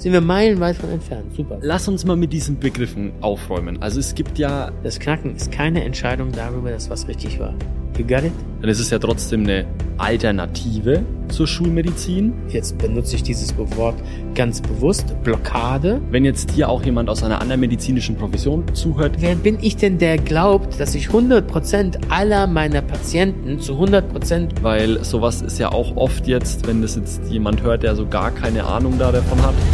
Sind wir meilenweit von entfernt. Super. Lass uns mal mit diesen Begriffen aufräumen. Also es gibt ja... Das Knacken ist keine Entscheidung darüber, dass was richtig war. You got it? Dann ist es ja trotzdem eine Alternative zur Schulmedizin. Jetzt benutze ich dieses Wort ganz bewusst. Blockade. Wenn jetzt hier auch jemand aus einer anderen medizinischen Profession zuhört. Wer bin ich denn, der glaubt, dass ich 100% aller meiner Patienten zu 100%... Weil sowas ist ja auch oft jetzt, wenn das jetzt jemand hört, der so gar keine Ahnung davon hat.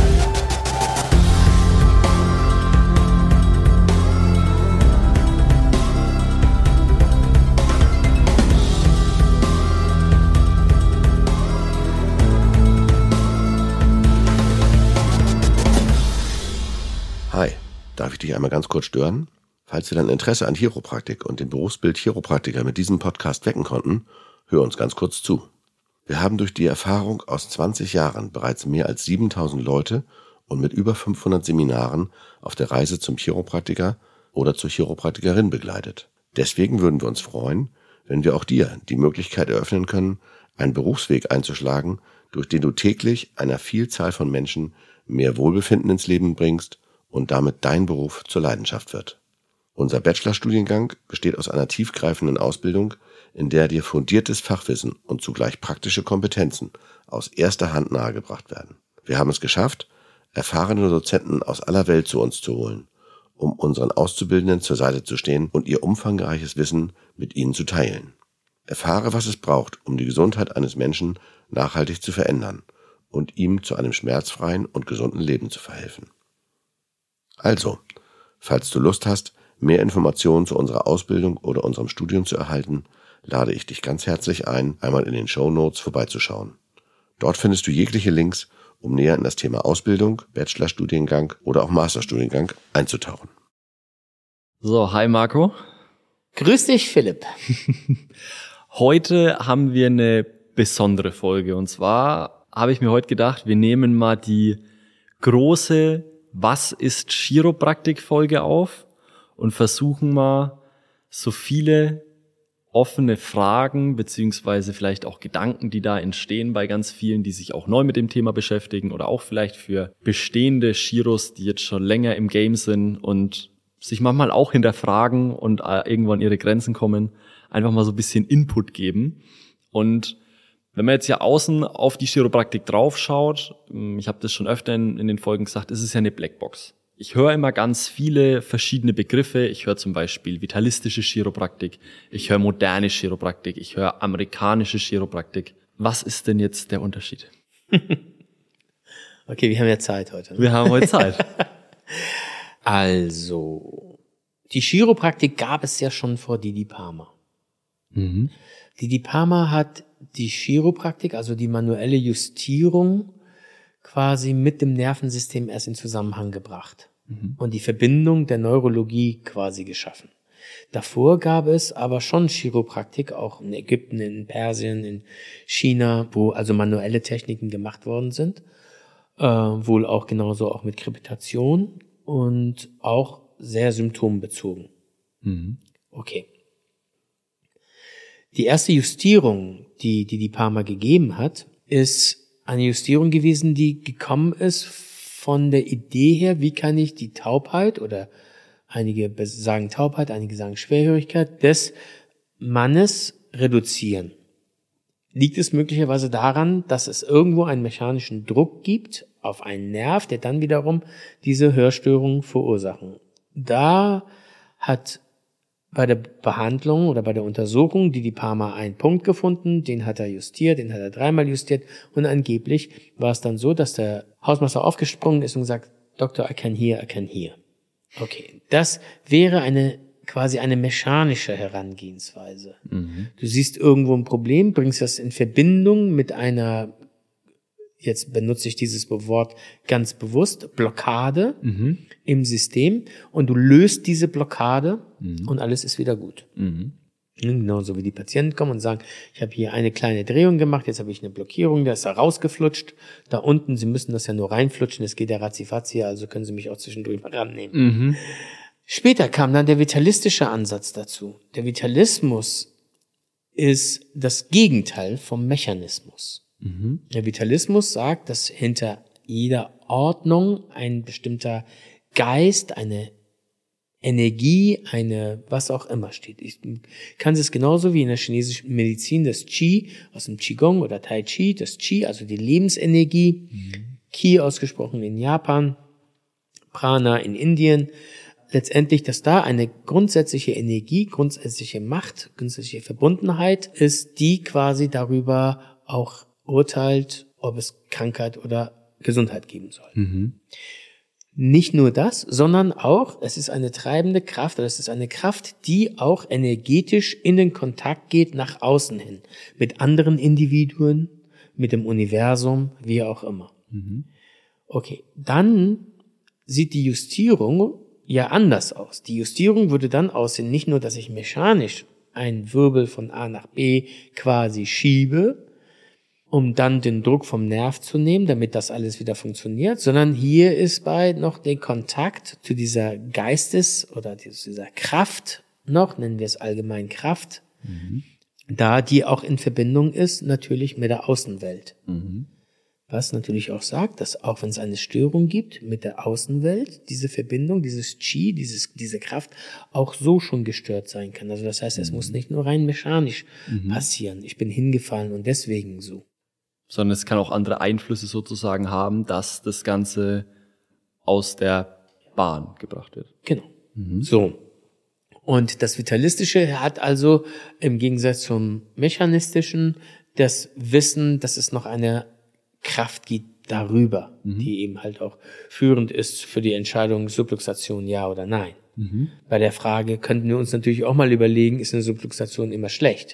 Hi, darf ich dich einmal ganz kurz stören? Falls wir dein Interesse an Chiropraktik und dem Berufsbild Chiropraktiker mit diesem Podcast wecken konnten, hör uns ganz kurz zu. Wir haben durch die Erfahrung aus 20 Jahren bereits mehr als 7000 Leute und mit über 500 Seminaren auf der Reise zum Chiropraktiker oder zur Chiropraktikerin begleitet. Deswegen würden wir uns freuen, wenn wir auch dir die Möglichkeit eröffnen können, einen Berufsweg einzuschlagen, durch den du täglich einer Vielzahl von Menschen mehr Wohlbefinden ins Leben bringst und damit dein Beruf zur Leidenschaft wird. Unser Bachelorstudiengang besteht aus einer tiefgreifenden Ausbildung, in der dir fundiertes Fachwissen und zugleich praktische Kompetenzen aus erster Hand nahegebracht werden. Wir haben es geschafft, erfahrene Dozenten aus aller Welt zu uns zu holen, um unseren Auszubildenden zur Seite zu stehen und ihr umfangreiches Wissen mit ihnen zu teilen. Erfahre, was es braucht, um die Gesundheit eines Menschen nachhaltig zu verändern und ihm zu einem schmerzfreien und gesunden Leben zu verhelfen. Also, falls du Lust hast, mehr Informationen zu unserer Ausbildung oder unserem Studium zu erhalten, lade ich dich ganz herzlich ein, einmal in den Shownotes vorbeizuschauen. Dort findest du jegliche Links, um näher in das Thema Ausbildung, Bachelorstudiengang oder auch Masterstudiengang einzutauchen. So, hi Marco. Grüß dich, Philipp. Heute haben wir eine besondere Folge und zwar habe ich mir heute gedacht, wir nehmen mal die große Was ist Chiropraktik-Folge auf und versuchen mal so viele offene Fragen beziehungsweise vielleicht auch Gedanken, die da entstehen bei ganz vielen, die sich auch neu mit dem Thema beschäftigen oder auch vielleicht für bestehende Chiros, die jetzt schon länger im Game sind und sich manchmal auch hinterfragen und irgendwann an ihre Grenzen kommen, einfach mal so ein bisschen Input geben. Und wenn man jetzt ja außen auf die Chiropraktik draufschaut, ich habe das schon öfter in den Folgen gesagt, es ist ja eine Blackbox. Ich höre immer ganz viele verschiedene Begriffe. Ich höre zum Beispiel vitalistische Chiropraktik, ich höre moderne Chiropraktik, ich höre amerikanische Chiropraktik. Was ist denn jetzt der Unterschied? Okay, wir haben ja Zeit heute. Wir haben heute Zeit. Also, die Chiropraktik gab es ja schon vor Didi Palmer. Didi Palmer hat die Chiropraktik, also die manuelle Justierung, quasi mit dem Nervensystem erst in Zusammenhang gebracht und die Verbindung der Neurologie quasi geschaffen. Davor gab es aber schon Chiropraktik, auch in Ägypten, in Persien, in China, wo also manuelle Techniken gemacht worden sind, wohl auch genauso auch mit Krepitation und auch sehr symptombezogen. Okay. Die erste Justierung, die Palmer gegeben hat, ist eine Justierung gewesen, die gekommen ist von der Idee her, wie kann ich die Taubheit oder einige sagen Taubheit, einige sagen Schwerhörigkeit des Mannes reduzieren. Liegt es möglicherweise daran, dass es irgendwo einen mechanischen Druck gibt auf einen Nerv, der dann wiederum diese Hörstörungen verursachen? Da hat bei der Behandlung oder bei der Untersuchung Didi Palmer einen Punkt gefunden, den hat er justiert, den hat er 3-mal justiert und angeblich war es dann so, dass der Hausmeister aufgesprungen ist und gesagt, Doktor, I can hear. Okay, das wäre quasi eine mechanische Herangehensweise. Du siehst irgendwo ein Problem, bringst das in Verbindung mit einer, jetzt benutze ich dieses Wort ganz bewusst, Blockade im System und du löst diese Blockade und alles ist wieder gut. Genauso wie die Patienten kommen und sagen, ich habe hier eine kleine Drehung gemacht, jetzt habe ich eine Blockierung, da ist da rausgeflutscht, da unten, Sie müssen das ja nur reinflutschen, das geht ja ratzifatzi, also können Sie mich auch zwischendurch mal rannehmen. Später kam dann der vitalistische Ansatz dazu. Der Vitalismus ist das Gegenteil vom Mechanismus. Der Vitalismus sagt, dass hinter jeder Ordnung, ein bestimmter Geist, eine Energie, eine was auch immer steht. Ich kann es genauso wie in der chinesischen Medizin das Qi aus dem Qigong oder Tai Chi, das Qi, also die Lebensenergie, Qi ausgesprochen in Japan, Prana in Indien, letztendlich, dass da eine grundsätzliche Energie, grundsätzliche Macht, grundsätzliche Verbundenheit ist, die quasi darüber auch urteilt, ob es Krankheit oder Gesundheit geben soll. Nicht nur das, sondern auch, es ist eine treibende Kraft, oder es ist eine Kraft, die auch energetisch in den Kontakt geht nach außen hin, mit anderen Individuen, mit dem Universum, wie auch immer. Okay, dann sieht die Justierung ja anders aus. Die Justierung würde dann aussehen, nicht nur, dass ich mechanisch einen Wirbel von A nach B quasi schiebe, um dann den Druck vom Nerv zu nehmen, damit das alles wieder funktioniert, sondern hier ist bei noch der Kontakt zu dieser Geistes- oder dieser Kraft noch, nennen wir es allgemein Kraft, da die auch in Verbindung ist natürlich mit der Außenwelt. Was natürlich auch sagt, dass auch wenn es eine Störung gibt mit der Außenwelt, diese Verbindung, dieses Qi, diese Kraft auch so schon gestört sein kann. Also das heißt, es muss nicht nur rein mechanisch passieren. Ich bin hingefallen und deswegen so. Sondern es kann auch andere Einflüsse sozusagen haben, dass das Ganze aus der Bahn gebracht wird. Genau. So. Und das Vitalistische hat also im Gegensatz zum Mechanistischen das Wissen, dass es noch eine Kraft gibt darüber, die eben halt auch führend ist für die Entscheidung Subluxation ja oder nein. Bei der Frage könnten wir uns natürlich auch mal überlegen, ist eine Subluxation immer schlecht?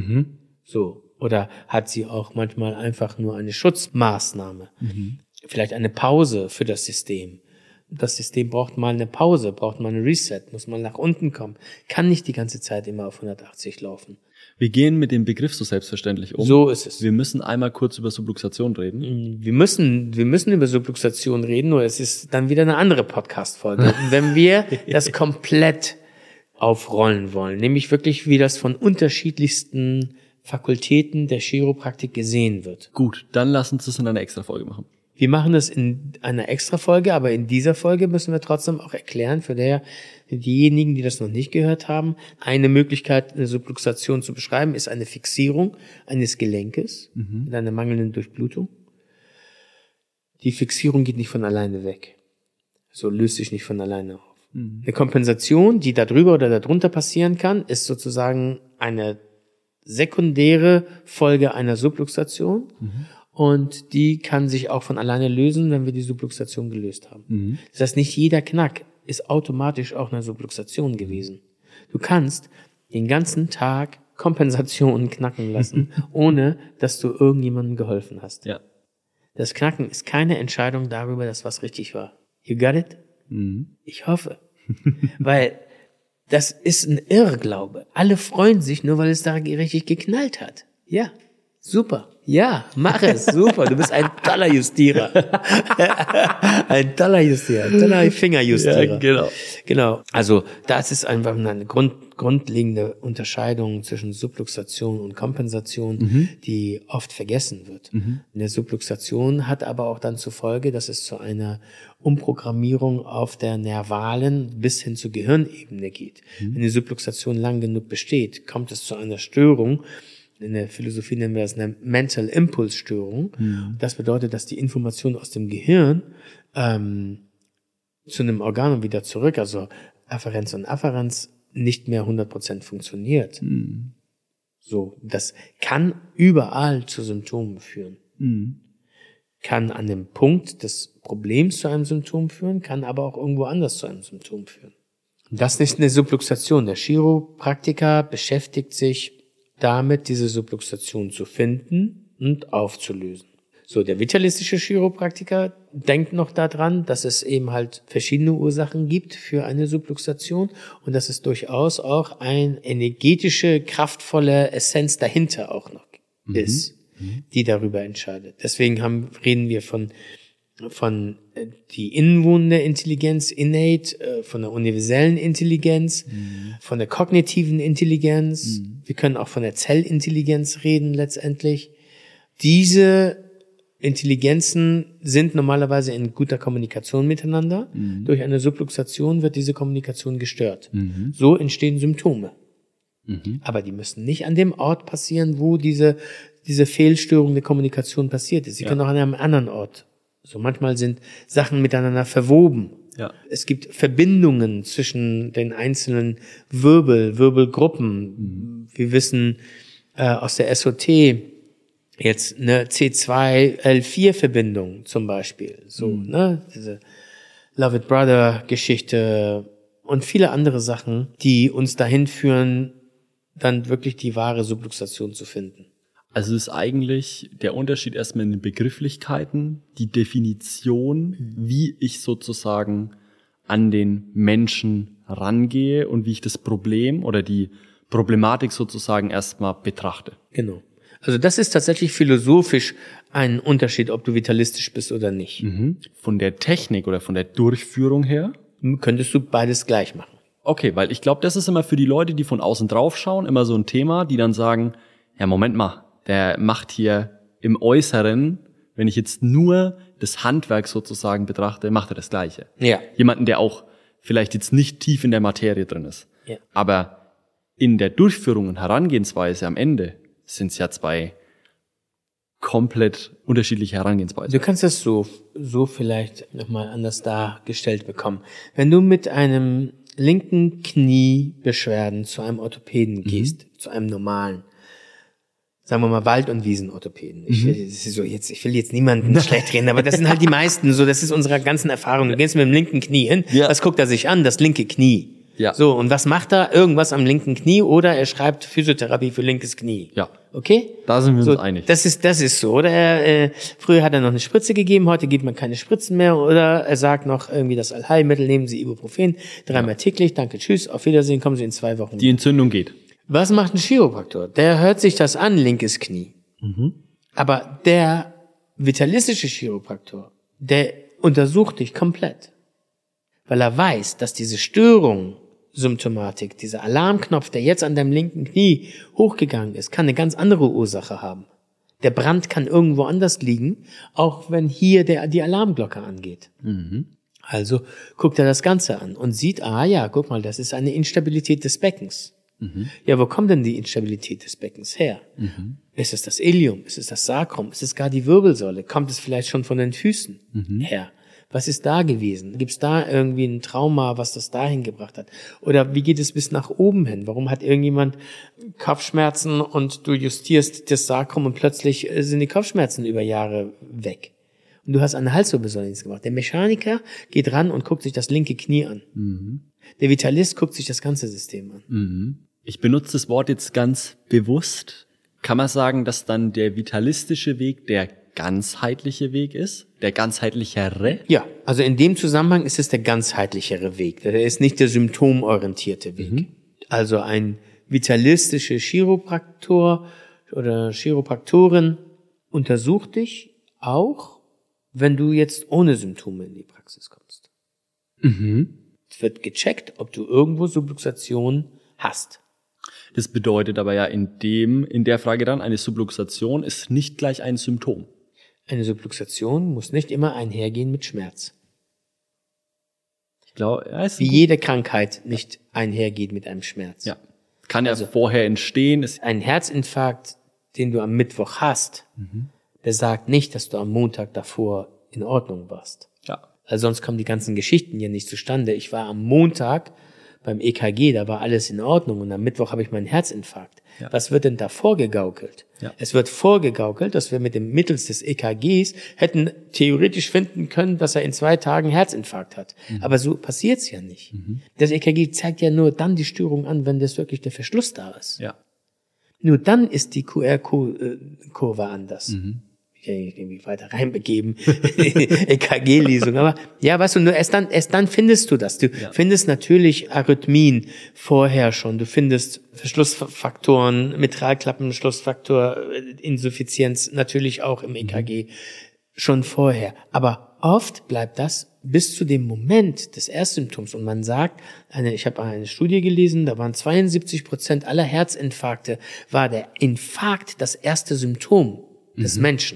So. Oder hat sie auch manchmal einfach nur eine Schutzmaßnahme? Vielleicht eine Pause für das System. Das System braucht mal eine Pause, braucht mal ein Reset, muss mal nach unten kommen. Kann nicht die ganze Zeit immer auf 180 laufen. Wir gehen mit dem Begriff so selbstverständlich um. So ist es. Wir müssen einmal kurz über Subluxation reden. Wir müssen über Subluxation reden, nur es ist dann wieder eine andere Podcast-Folge. Wenn wir das komplett aufrollen wollen, nämlich wirklich, wie das von unterschiedlichsten Fakultäten der Chiropraktik gesehen wird. Gut, dann lass uns das in einer Extra-Folge machen. Wir machen das in einer Extra-Folge, aber in dieser Folge müssen wir trotzdem auch erklären, für diejenigen, die das noch nicht gehört haben, eine Möglichkeit, eine Subluxation zu beschreiben, ist eine Fixierung eines Gelenkes mit einer mangelnden Durchblutung. Die Fixierung geht nicht von alleine weg. So löst sich nicht von alleine auf. Eine Kompensation, die da drüber oder darunter passieren kann, ist sozusagen eine sekundäre Folge einer Subluxation und die kann sich auch von alleine lösen, wenn wir die Subluxation gelöst haben. Das heißt, nicht jeder Knack ist automatisch auch eine Subluxation gewesen. Du kannst den ganzen Tag Kompensationen knacken lassen, ohne dass du irgendjemandem geholfen hast. Ja. Das Knacken ist keine Entscheidung darüber, dass was richtig war. You got it? Ich hoffe. Weil das ist ein Irrglaube. Alle freuen sich nur, weil es da richtig geknallt hat. Ja, super. Ja, mach es. Super. Du bist ein toller Justierer. Ein toller Fingerjustierer. Ja, Genau. Also, das ist einfach eine grundlegende Unterscheidung zwischen Subluxation und Kompensation, die oft vergessen wird. Eine Subluxation hat aber auch dann zur Folge, dass es zu einer Umprogrammierung auf der nervalen bis hin zur Gehirnebene geht. Wenn die Subluxation lang genug besteht, kommt es zu einer Störung. In der Philosophie nennen wir das eine Mental Impulse Störung. Das bedeutet, dass die Information aus dem Gehirn zu einem Organ und wieder zurück, also Afferenz und Afferenz, nicht mehr 100% funktioniert. So, das kann überall zu Symptomen führen. Kann an dem Punkt des Problems zu einem Symptom führen, kann aber auch irgendwo anders zu einem Symptom führen. Das ist eine Subluxation. Der Chiropraktiker beschäftigt sich damit, diese Subluxation zu finden und aufzulösen. So, der vitalistische Chiropraktiker denkt noch daran, dass es eben halt verschiedene Ursachen gibt für eine Subluxation und dass es durchaus auch eine energetische, kraftvolle Essenz dahinter auch noch ist, die darüber entscheidet. Deswegen reden wir von die innewohnende Intelligenz, innate, von der universellen Intelligenz, von der kognitiven Intelligenz. Wir können auch von der Zellintelligenz reden letztendlich. Diese Intelligenzen sind normalerweise in guter Kommunikation miteinander. Durch eine Subluxation wird diese Kommunikation gestört. So entstehen Symptome. Aber die müssen nicht an dem Ort passieren, wo diese Fehlstörung der Kommunikation passiert ist. Sie können auch an einem anderen Ort. So manchmal sind Sachen miteinander verwoben. Ja. Es gibt Verbindungen zwischen den einzelnen Wirbelgruppen. Wir wissen aus der SOT jetzt eine C2L4-Verbindung zum Beispiel. So, ne, diese Love It Brother-Geschichte und viele andere Sachen, die uns dahin führen, dann wirklich die wahre Subluxation zu finden. Also ist eigentlich der Unterschied erstmal in den Begrifflichkeiten, die Definition, wie ich sozusagen an den Menschen rangehe und wie ich das Problem oder die Problematik sozusagen erstmal betrachte. Genau. Also das ist tatsächlich philosophisch ein Unterschied, ob du vitalistisch bist oder nicht. Von der Technik oder von der Durchführung her? Könntest du beides gleich machen. Okay, weil ich glaube, das ist immer für die Leute, die von außen drauf schauen, immer so ein Thema, die dann sagen, ja, Moment mal, der macht hier im Äußeren, wenn ich jetzt nur das Handwerk sozusagen betrachte, macht er das Gleiche. Ja. Jemanden, der auch vielleicht jetzt nicht tief in der Materie drin ist. Ja. Aber in der Durchführung und Herangehensweise am Ende sind es ja zwei komplett unterschiedliche Herangehensweisen. Du kannst das so vielleicht nochmal anders dargestellt bekommen. Wenn du mit einem linken Kniebeschwerden zu einem Orthopäden gehst, zu einem normalen, sagen wir mal Wald- und Wiesenorthopäden. Ich will jetzt niemanden schlecht reden, aber das sind halt die meisten so, das ist unsere ganzen Erfahrungen. Du gehst mit dem linken Knie hin, was guckt er sich an? Das linke Knie. Ja. So, und was macht er? Irgendwas am linken Knie oder er schreibt Physiotherapie für linkes Knie. Ja. Okay? Da sind wir So, uns einig. Das ist so, oder? Früher hat er noch eine Spritze gegeben, heute gibt man keine Spritzen mehr, oder er sagt noch irgendwie das Allheilmittel, nehmen Sie Ibuprofen, 3-mal täglich, danke, tschüss, auf Wiedersehen, kommen Sie in 2 Wochen. Die Entzündung geht. Was macht ein Chiropraktor? Der hört sich das an, linkes Knie. Aber der vitalistische Chiropraktor, der untersucht dich komplett. Weil er weiß, dass diese Störung, Symptomatik, dieser Alarmknopf, der jetzt an deinem linken Knie hochgegangen ist, kann eine ganz andere Ursache haben. Der Brand kann irgendwo anders liegen, auch wenn hier die Alarmglocke angeht. Also guckt er das Ganze an und sieht, guck mal, das ist eine Instabilität des Beckens. Ja, wo kommt denn die Instabilität des Beckens her? Ist es das Ilium? Ist es das Sacrum? Ist es gar die Wirbelsäule? Kommt es vielleicht schon von den Füßen her? Was ist da gewesen? Gibt es da irgendwie ein Trauma, was das dahin gebracht hat? Oder wie geht es bis nach oben hin? Warum hat irgendjemand Kopfschmerzen und du justierst das Sacrum und plötzlich sind die Kopfschmerzen über Jahre weg? Und du hast eine Halswirbelsäule gemacht. Der Mechaniker geht ran und guckt sich das linke Knie an. Der Vitalist guckt sich das ganze System an. Ich benutze das Wort jetzt ganz bewusst. Kann man sagen, dass dann der vitalistische Weg der ganzheitliche Weg ist? Der ganzheitlichere? Ja, also in dem Zusammenhang ist es der ganzheitlichere Weg. Der ist nicht der symptomorientierte Weg. Also ein vitalistischer Chiropraktor oder Chiropraktorin untersucht dich auch, wenn du jetzt ohne Symptome in die Praxis kommst. Es wird gecheckt, ob du irgendwo Subluxation hast. Das bedeutet aber ja in der Frage dann, eine Subluxation ist nicht gleich ein Symptom. Eine Subluxation muss nicht immer einhergehen mit Schmerz. Ich glaube, ja, Wie jede Krankheit nicht einhergeht mit einem Schmerz. Ja. Kann ja vorher entstehen. Ein Herzinfarkt, den du am Mittwoch hast, der sagt nicht, dass du am Montag davor in Ordnung warst. Ja. Also sonst kommen die ganzen Geschichten hier nicht zustande. Ich war am Montag beim EKG, da war alles in Ordnung und am Mittwoch habe ich meinen Herzinfarkt. Ja. Was wird denn da vorgegaukelt? Ja. Es wird vorgegaukelt, dass wir mit dem mittels des EKGs hätten theoretisch finden können, dass er in 2 Tagen Herzinfarkt hat. Aber so passiert's ja nicht. Das EKG zeigt ja nur dann die Störung an, wenn das wirklich der Verschluss da ist. Ja. Nur dann ist die QR-Kurve anders. Ich kann nicht irgendwie weiter reinbegeben, EKG-Lesung, aber ja, weißt du, nur erst dann findest du das. Du findest natürlich Arrhythmien vorher schon, du findest Verschlussfaktoren, Mitralklappenschlussfaktor, Insuffizienz natürlich auch im EKG schon vorher. Aber oft bleibt das bis zu dem Moment des Erstsymptoms. Und man sagt, ich habe eine Studie gelesen, da waren 72% aller Herzinfarkte, war der Infarkt das erste Symptom des Menschen.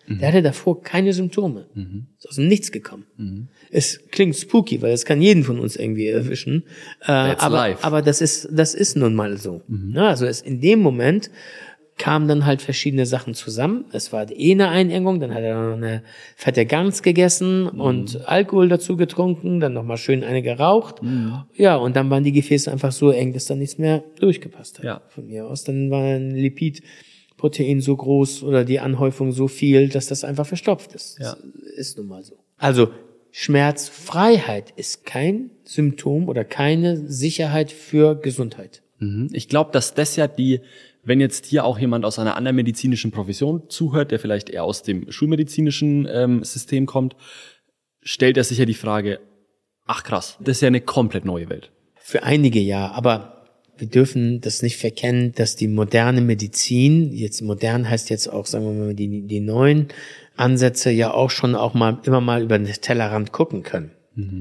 Der hatte davor keine Symptome. Ist aus dem Nichts gekommen. Es klingt spooky, weil es kann jeden von uns irgendwie erwischen. Aber das ist nun mal so. Ja, also in dem Moment kamen dann halt verschiedene Sachen zusammen. Es war eine Einengung, dann hat er noch eine fette Gans gegessen und Alkohol dazu getrunken, dann nochmal schön eine geraucht. Ja, und dann waren die Gefäße einfach so eng, dass da nichts mehr durchgepasst hat. Ja. Von mir aus. Dann war ein Lipidprotein so groß oder die Anhäufung so viel, dass das einfach verstopft ist. Ja. Das ist nun mal so. Also Schmerzfreiheit ist kein Symptom oder keine Sicherheit für Gesundheit. Ich glaube, dass das ja wenn jetzt hier auch jemand aus einer anderen medizinischen Profession zuhört, der vielleicht eher aus dem schulmedizinischen System kommt, stellt er sich ja die Frage, ach krass, das ist ja eine komplett neue Welt. Für einige ja, aber wir dürfen das nicht verkennen, dass die moderne Medizin, jetzt modern heißt jetzt auch, sagen wir mal, die neuen Ansätze ja auch schon immer mal über den Tellerrand gucken können.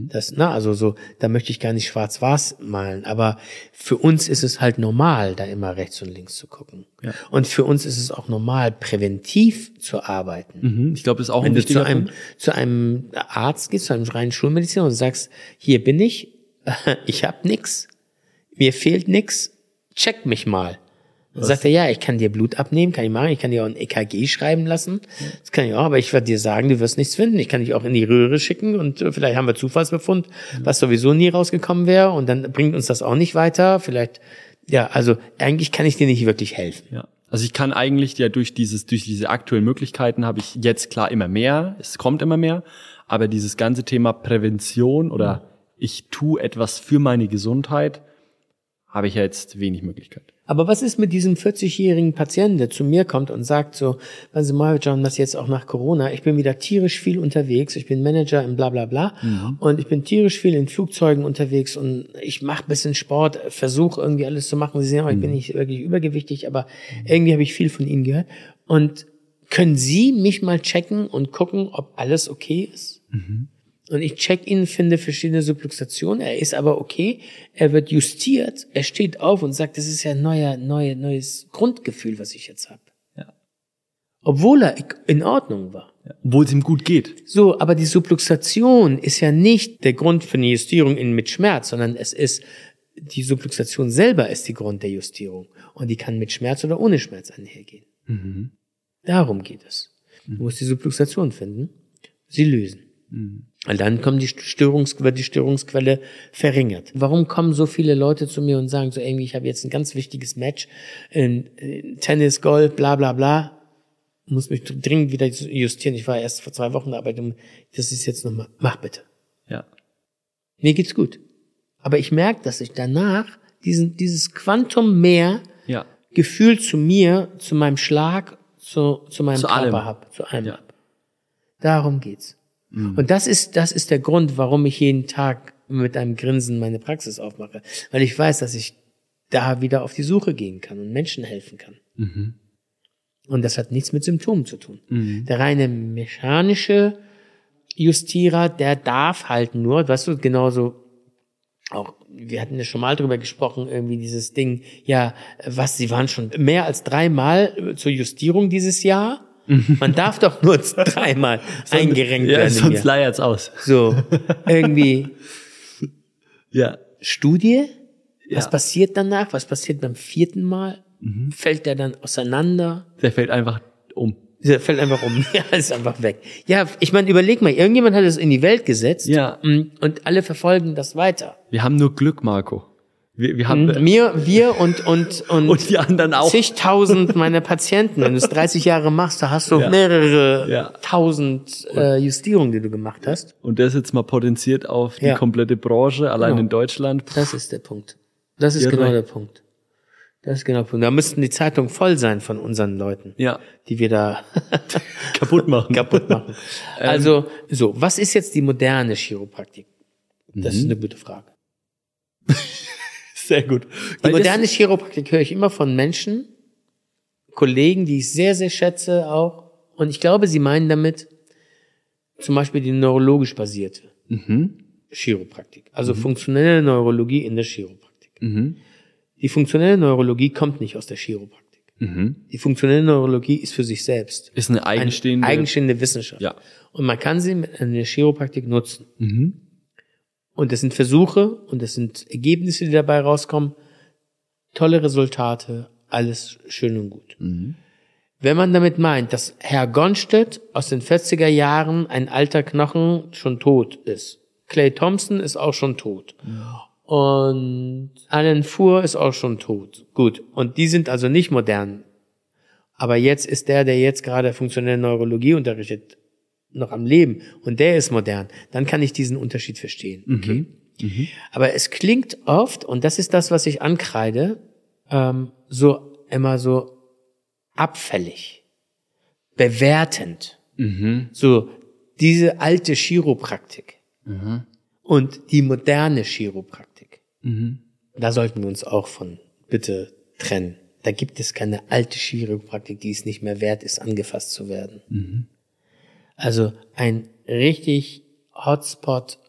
Da möchte ich gar nicht schwarz-weiß malen, aber für uns ist es halt normal, da immer rechts und links zu gucken. Ja. Und für uns ist es auch normal, präventiv zu arbeiten. Ich glaube, das ist auch ein wichtiger Punkt. Wenn du zu einem Arzt gehst, zu einem reinen Schulmediziner und sagst, hier bin ich hab nix, mir fehlt nix, check mich mal. Dann sagt er, ja, ich kann dir Blut abnehmen, kann ich machen, ich kann dir auch ein EKG schreiben lassen. Das kann ich auch, aber ich werde dir sagen, du wirst nichts finden. Ich kann dich auch in die Röhre schicken und vielleicht haben wir Zufallsbefund, was sowieso nie rausgekommen wäre und dann bringt uns das auch nicht weiter. Vielleicht, ja, also eigentlich kann ich dir nicht wirklich helfen. Ja. Also ich kann eigentlich ja durch diese aktuellen Möglichkeiten habe ich jetzt klar immer mehr, es kommt immer mehr, aber dieses ganze Thema Prävention oder ich tue etwas für meine Gesundheit, habe ich ja jetzt wenig Möglichkeit. Aber was ist mit diesem 40-jährigen Patienten, der zu mir kommt und sagt so, wenn Sie mal, John, das jetzt auch nach Corona, ich bin wieder tierisch viel unterwegs, ich bin Manager im Blablabla und ich bin tierisch viel in Flugzeugen unterwegs und ich mache ein bisschen Sport, versuche irgendwie alles zu machen. Sie sehen auch, ich bin nicht wirklich übergewichtig, aber irgendwie habe ich viel von Ihnen gehört. Und können Sie mich mal checken und gucken, ob alles okay ist? Und ich check ihn, finde verschiedene Subluxationen. Er ist aber okay. Er wird justiert. Er steht auf und sagt, das ist ja ein neues Grundgefühl, was ich jetzt habe. Ja. Obwohl er in Ordnung war. Ja. Obwohl es ihm gut geht. So, aber die Subluxation ist ja nicht der Grund für eine Justierung mit Schmerz, sondern die Subluxation selber ist die Grund der Justierung. Und die kann mit Schmerz oder ohne Schmerz einhergehen. Darum geht es. Du musst die Subluxation finden, sie lösen. Weil dann wird die Störungsquelle verringert. Warum kommen so viele Leute zu mir und sagen so, irgendwie, ich habe jetzt ein ganz wichtiges Match in Tennis, Golf, bla bla bla, muss mich dringend wieder justieren. Ich war erst vor 2 Wochen dabei, das ist jetzt nochmal, mach bitte. Ja. Mir geht's gut. Aber ich merke, dass ich danach dieses Quantum mehr Gefühl zu mir, zu meinem Schlag, zu meinem Körper habe, zu allem habe. Darum geht's. Und das ist der Grund, warum ich jeden Tag mit einem Grinsen meine Praxis aufmache. Weil ich weiß, dass ich da wieder auf die Suche gehen kann und Menschen helfen kann. Und das hat nichts mit Symptomen zu tun. Der reine mechanische Justierer, der darf halt nur, weißt du, genauso auch, wir hatten ja schon mal drüber gesprochen, irgendwie dieses Ding, sie waren schon mehr als 3 Mal zur Justierung dieses Jahr. Man darf doch nur 3 Mal eingerenkt werden. Sonst leiert's aus. So, irgendwie. Studie? Was passiert danach? Was passiert beim 4. Mal? Fällt der dann auseinander? Der fällt einfach um. Ja, ist einfach weg. Ja, ich meine, überleg mal, irgendjemand hat es in die Welt gesetzt. Und alle verfolgen das weiter. Wir haben nur Glück, Marco. Wir haben wir und die anderen auch. Zigtausend meiner Patienten. Wenn du es 30 Jahre machst, da hast du mehrere tausend Justierungen, die du gemacht hast. Und das jetzt mal potenziert auf die komplette Branche, allein in Deutschland. Das ist der Punkt. Das ist genau der Punkt. Da müssten die Zeitungen voll sein von unseren Leuten, die wir da kaputt machen. Also, was ist jetzt die moderne Chiropraktik? Das ist eine gute Frage. Sehr gut. Die moderne Chiropraktik höre ich immer von Menschen, Kollegen, die ich sehr, sehr schätze auch. Und ich glaube, sie meinen damit zum Beispiel die neurologisch basierte Chiropraktik. Also funktionelle Neurologie in der Chiropraktik. Die funktionelle Neurologie kommt nicht aus der Chiropraktik. Die funktionelle Neurologie ist für sich selbst. Ist eine eigenstehende Wissenschaft. Ja. Und man kann sie in der Chiropraktik nutzen. Und das sind Versuche und das sind Ergebnisse, die dabei rauskommen. Tolle Resultate, alles schön und gut. Wenn man damit meint, dass Herr Gonstedt aus den 40er Jahren ein alter Knochen schon tot ist. Clay Thompson ist auch schon tot. Und Alan Fuhr ist auch schon tot. Gut. Und die sind also nicht modern. Aber jetzt ist der jetzt gerade funktionelle Neurologie unterrichtet, noch am Leben. Und der ist modern. Dann kann ich diesen Unterschied verstehen. Okay. Aber es klingt oft, und das ist das, was ich ankreide, immer so abfällig, bewertend. So diese alte Chiropraktik und die moderne Chiropraktik. Da sollten wir uns auch von bitte trennen. Da gibt es keine alte Chiropraktik, die es nicht mehr wert ist, angefasst zu werden. Also ein richtig Hotspot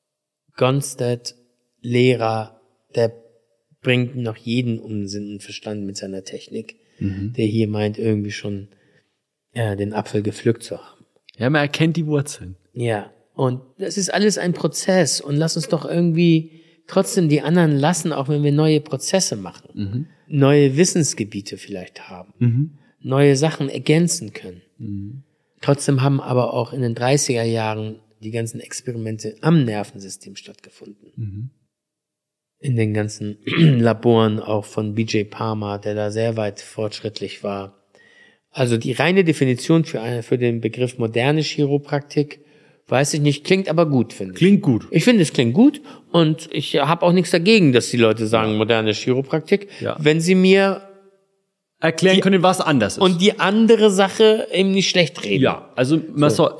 Gonstedt-Lehrer, der bringt noch jeden um Sinn und Verstand mit seiner Technik, der hier meint, irgendwie schon den Apfel gepflückt zu haben. Ja, man erkennt die Wurzeln. Ja, und das ist alles ein Prozess und lass uns doch irgendwie trotzdem die anderen lassen, auch wenn wir neue Prozesse machen, neue Wissensgebiete vielleicht haben, neue Sachen ergänzen können. Trotzdem haben aber auch in den 30er Jahren die ganzen Experimente am Nervensystem stattgefunden. In den ganzen Laboren auch von B.J. Palmer, der da sehr weit fortschrittlich war. Also die reine Definition für den Begriff moderne Chiropraktik, weiß ich nicht, klingt aber gut, finde ich. Klingt gut. Ich finde, es klingt gut und ich habe auch nichts dagegen, dass die Leute sagen moderne Chiropraktik, wenn sie mir erklären können, was anders ist. Und die andere Sache eben nicht schlecht reden. Ja, also man soll,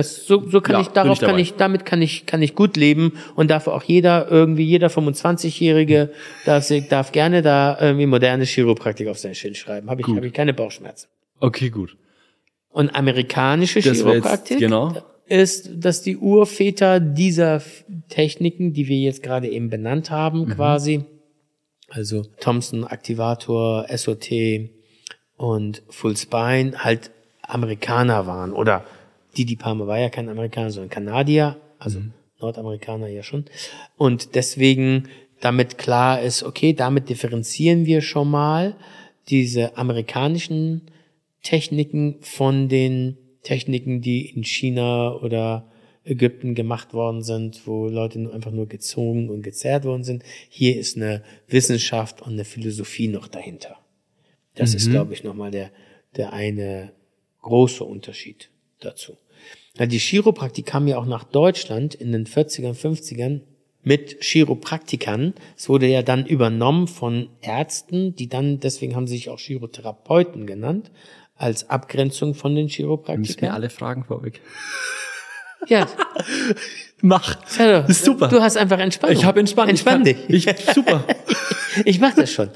damit kann ich gut leben und darf auch jeder 25-Jährige darf gerne da irgendwie moderne Chiropraktik auf sein Schild schreiben. Habe ich keine Bauchschmerzen. Okay, gut. Und amerikanische Chiropraktik ist, dass die Urväter dieser Techniken, die wir jetzt gerade eben benannt haben, quasi, also Thompson, Aktivator, SOT und Full Spine halt Amerikaner waren. Oder Didi Palmer war ja kein Amerikaner, sondern Kanadier, also Nordamerikaner ja schon. Und deswegen damit klar ist, okay, damit differenzieren wir schon mal diese amerikanischen Techniken von den Techniken, die in China oder Ägypten gemacht worden sind, wo Leute einfach nur gezogen und gezerrt worden sind. Hier ist eine Wissenschaft und eine Philosophie noch dahinter. Das ist, glaube ich, nochmal der eine große Unterschied dazu. Ja, die Chiropraktik kam ja auch nach Deutschland in den 40ern, 50ern mit Chiropraktikern. Es wurde ja dann übernommen von Ärzten, die dann, deswegen haben sie sich auch Chirotherapeuten genannt, als Abgrenzung von den Chiropraktikern. Müssen mir alle Fragen vorweg. Ja. Mach. Das ist super. Du hast einfach Entspannung. Ich habe Entspannung. Entspann dich. Super. Ich mach das schon.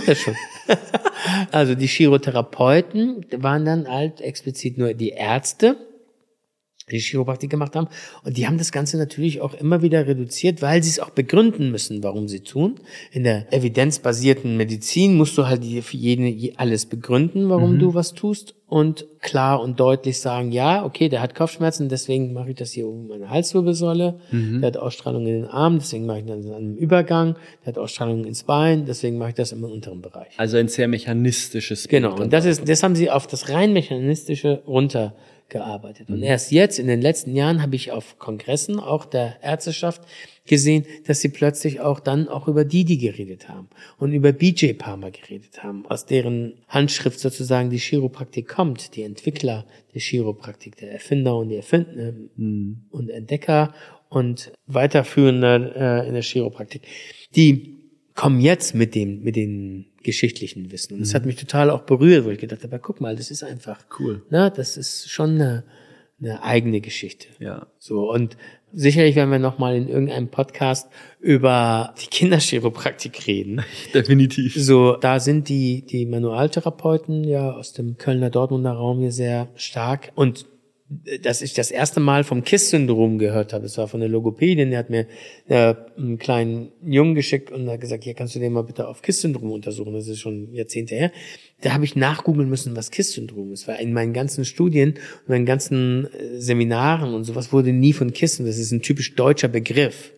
Also die Chirotherapeuten waren dann halt explizit nur die Ärzte, die Chiropraktik gemacht haben. Und die haben das Ganze natürlich auch immer wieder reduziert, weil sie es auch begründen müssen, warum sie tun. In der evidenzbasierten Medizin musst du halt für jeden alles begründen, warum du was tust. Und klar und deutlich sagen, ja, okay, der hat Kopfschmerzen, deswegen mache ich das hier um meine Halswirbelsäule. Der hat Ausstrahlung in den Arm, deswegen mache ich das an einem Übergang. Der hat Ausstrahlung ins Bein, deswegen mache ich das im unteren Bereich. Also ein sehr mechanistisches Bild. Genau, und das haben sie auf das rein mechanistische runtergearbeitet. Und erst jetzt, in den letzten Jahren, habe ich auf Kongressen auch der Ärzteschaft gesehen, dass sie plötzlich auch dann auch über Didi geredet haben und über B.J. Palmer geredet haben, aus deren Handschrift sozusagen die Chiropraktik kommt, die Entwickler der Chiropraktik, der Erfinder und die Erfinder und Entdecker und Weiterführender in der Chiropraktik. Die kommen jetzt mit den geschichtlichen Wissen. Und das hat mich total auch berührt, wo ich gedacht habe, guck mal, das ist einfach cool. Na, das ist schon eine eigene Geschichte. Ja. So, und sicherlich werden wir nochmal in irgendeinem Podcast über die Kinderchiropraktik reden. Definitiv. So, da sind die Manualtherapeuten ja aus dem Kölner Dortmunder Raum hier sehr stark und dass ich das erste Mal vom KISS-Syndrom gehört habe. Das war von der Logopädin, die hat mir einen kleinen Jungen geschickt und hat gesagt, hier kannst du den mal bitte auf KISS-Syndrom untersuchen. Das ist schon Jahrzehnte her. Da habe ich nachgoogeln müssen, was KISS-Syndrom ist. Weil in meinen ganzen Studien und meinen ganzen Seminaren und sowas wurde nie von KISS. Und das ist ein typisch deutscher Begriff.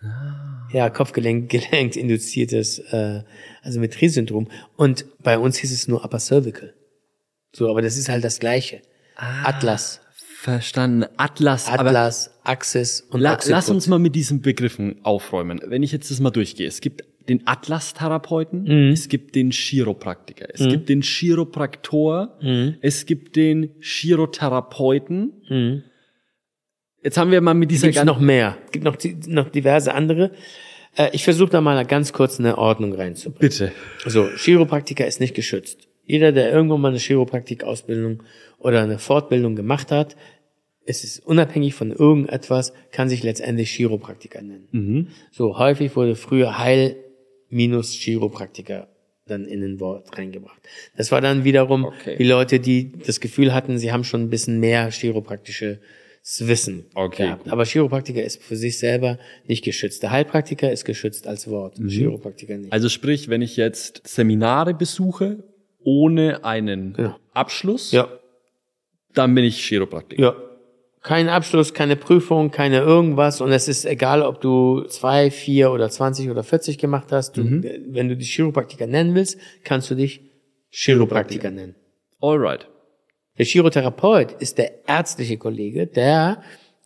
Ja, Kopfgelenk induziertes Asymmetriesyndrom. Und bei uns hieß es nur Upper Cervical. So, aber das ist halt das Gleiche. Atlas. Verstanden. Atlas, Axis und Occiput. Lass uns mal mit diesen Begriffen aufräumen. Wenn ich jetzt das mal durchgehe. Es gibt den Atlas-Therapeuten, es gibt den Chiropraktiker, es gibt den Chiropraktor, es gibt den Chirotherapeuten. Jetzt haben wir mal mit dieser... Es gibt noch mehr. Es gibt noch diverse andere. Ich versuche da mal ganz kurz eine Ordnung reinzubringen. Bitte. So, Chiropraktiker ist nicht geschützt. Jeder, der irgendwo mal eine Chiropraktikausbildung oder eine Fortbildung gemacht hat, es ist unabhängig von irgendetwas, kann sich letztendlich Chiropraktiker nennen. So, häufig wurde früher Heil minus Chiropraktiker dann in ein Wort reingebracht. Das war dann wiederum die Leute, die das Gefühl hatten, sie haben schon ein bisschen mehr chiropraktisches Wissen gehabt. Aber Chiropraktiker ist für sich selber nicht geschützt. Der Heilpraktiker ist geschützt als Wort, Chiropraktiker nicht. Also sprich, wenn ich jetzt Seminare besuche, ohne einen Abschluss, dann bin ich Chiropraktiker. Ja. Kein Abschluss, keine Prüfung, keine irgendwas. Und es ist egal, ob du 2, 4 oder 20 oder 40 gemacht hast. Wenn du dich Chiropraktiker nennen willst, kannst du dich Chiropraktiker nennen. Alright. Der Chirotherapeut ist der ärztliche Kollege, der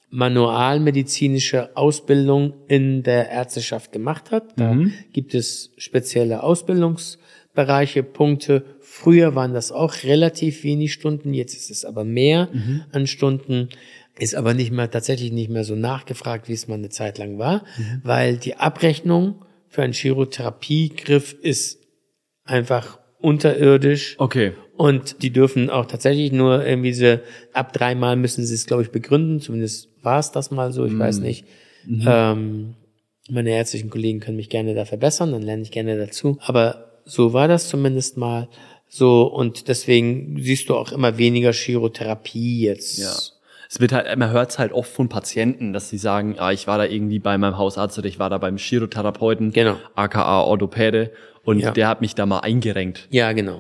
manualmedizinische Ausbildung in der Ärzteschaft gemacht hat. Da gibt es spezielle Ausbildungsbereiche, Punkte. Früher waren das auch relativ wenig Stunden, jetzt ist es aber mehr an Stunden, ist aber tatsächlich nicht mehr so nachgefragt, wie es mal eine Zeit lang war, weil die Abrechnung für einen Chirotherapiegriff ist einfach unterirdisch. Okay. Und die dürfen auch tatsächlich nur irgendwie ab 3 Mal müssen sie es, glaube ich, begründen, zumindest war es das mal so, ich weiß nicht. Meine ärztlichen Kollegen können mich gerne da verbessern, dann lerne ich gerne dazu, aber so war das zumindest mal. So, und deswegen siehst du auch immer weniger Chirotherapie jetzt. Ja. Es wird halt, man hört es halt oft von Patienten, dass sie sagen, ich war da irgendwie bei meinem Hausarzt oder ich war da beim Chirotherapeuten, aka Orthopäde, und der hat mich da mal eingerenkt. Ja, genau.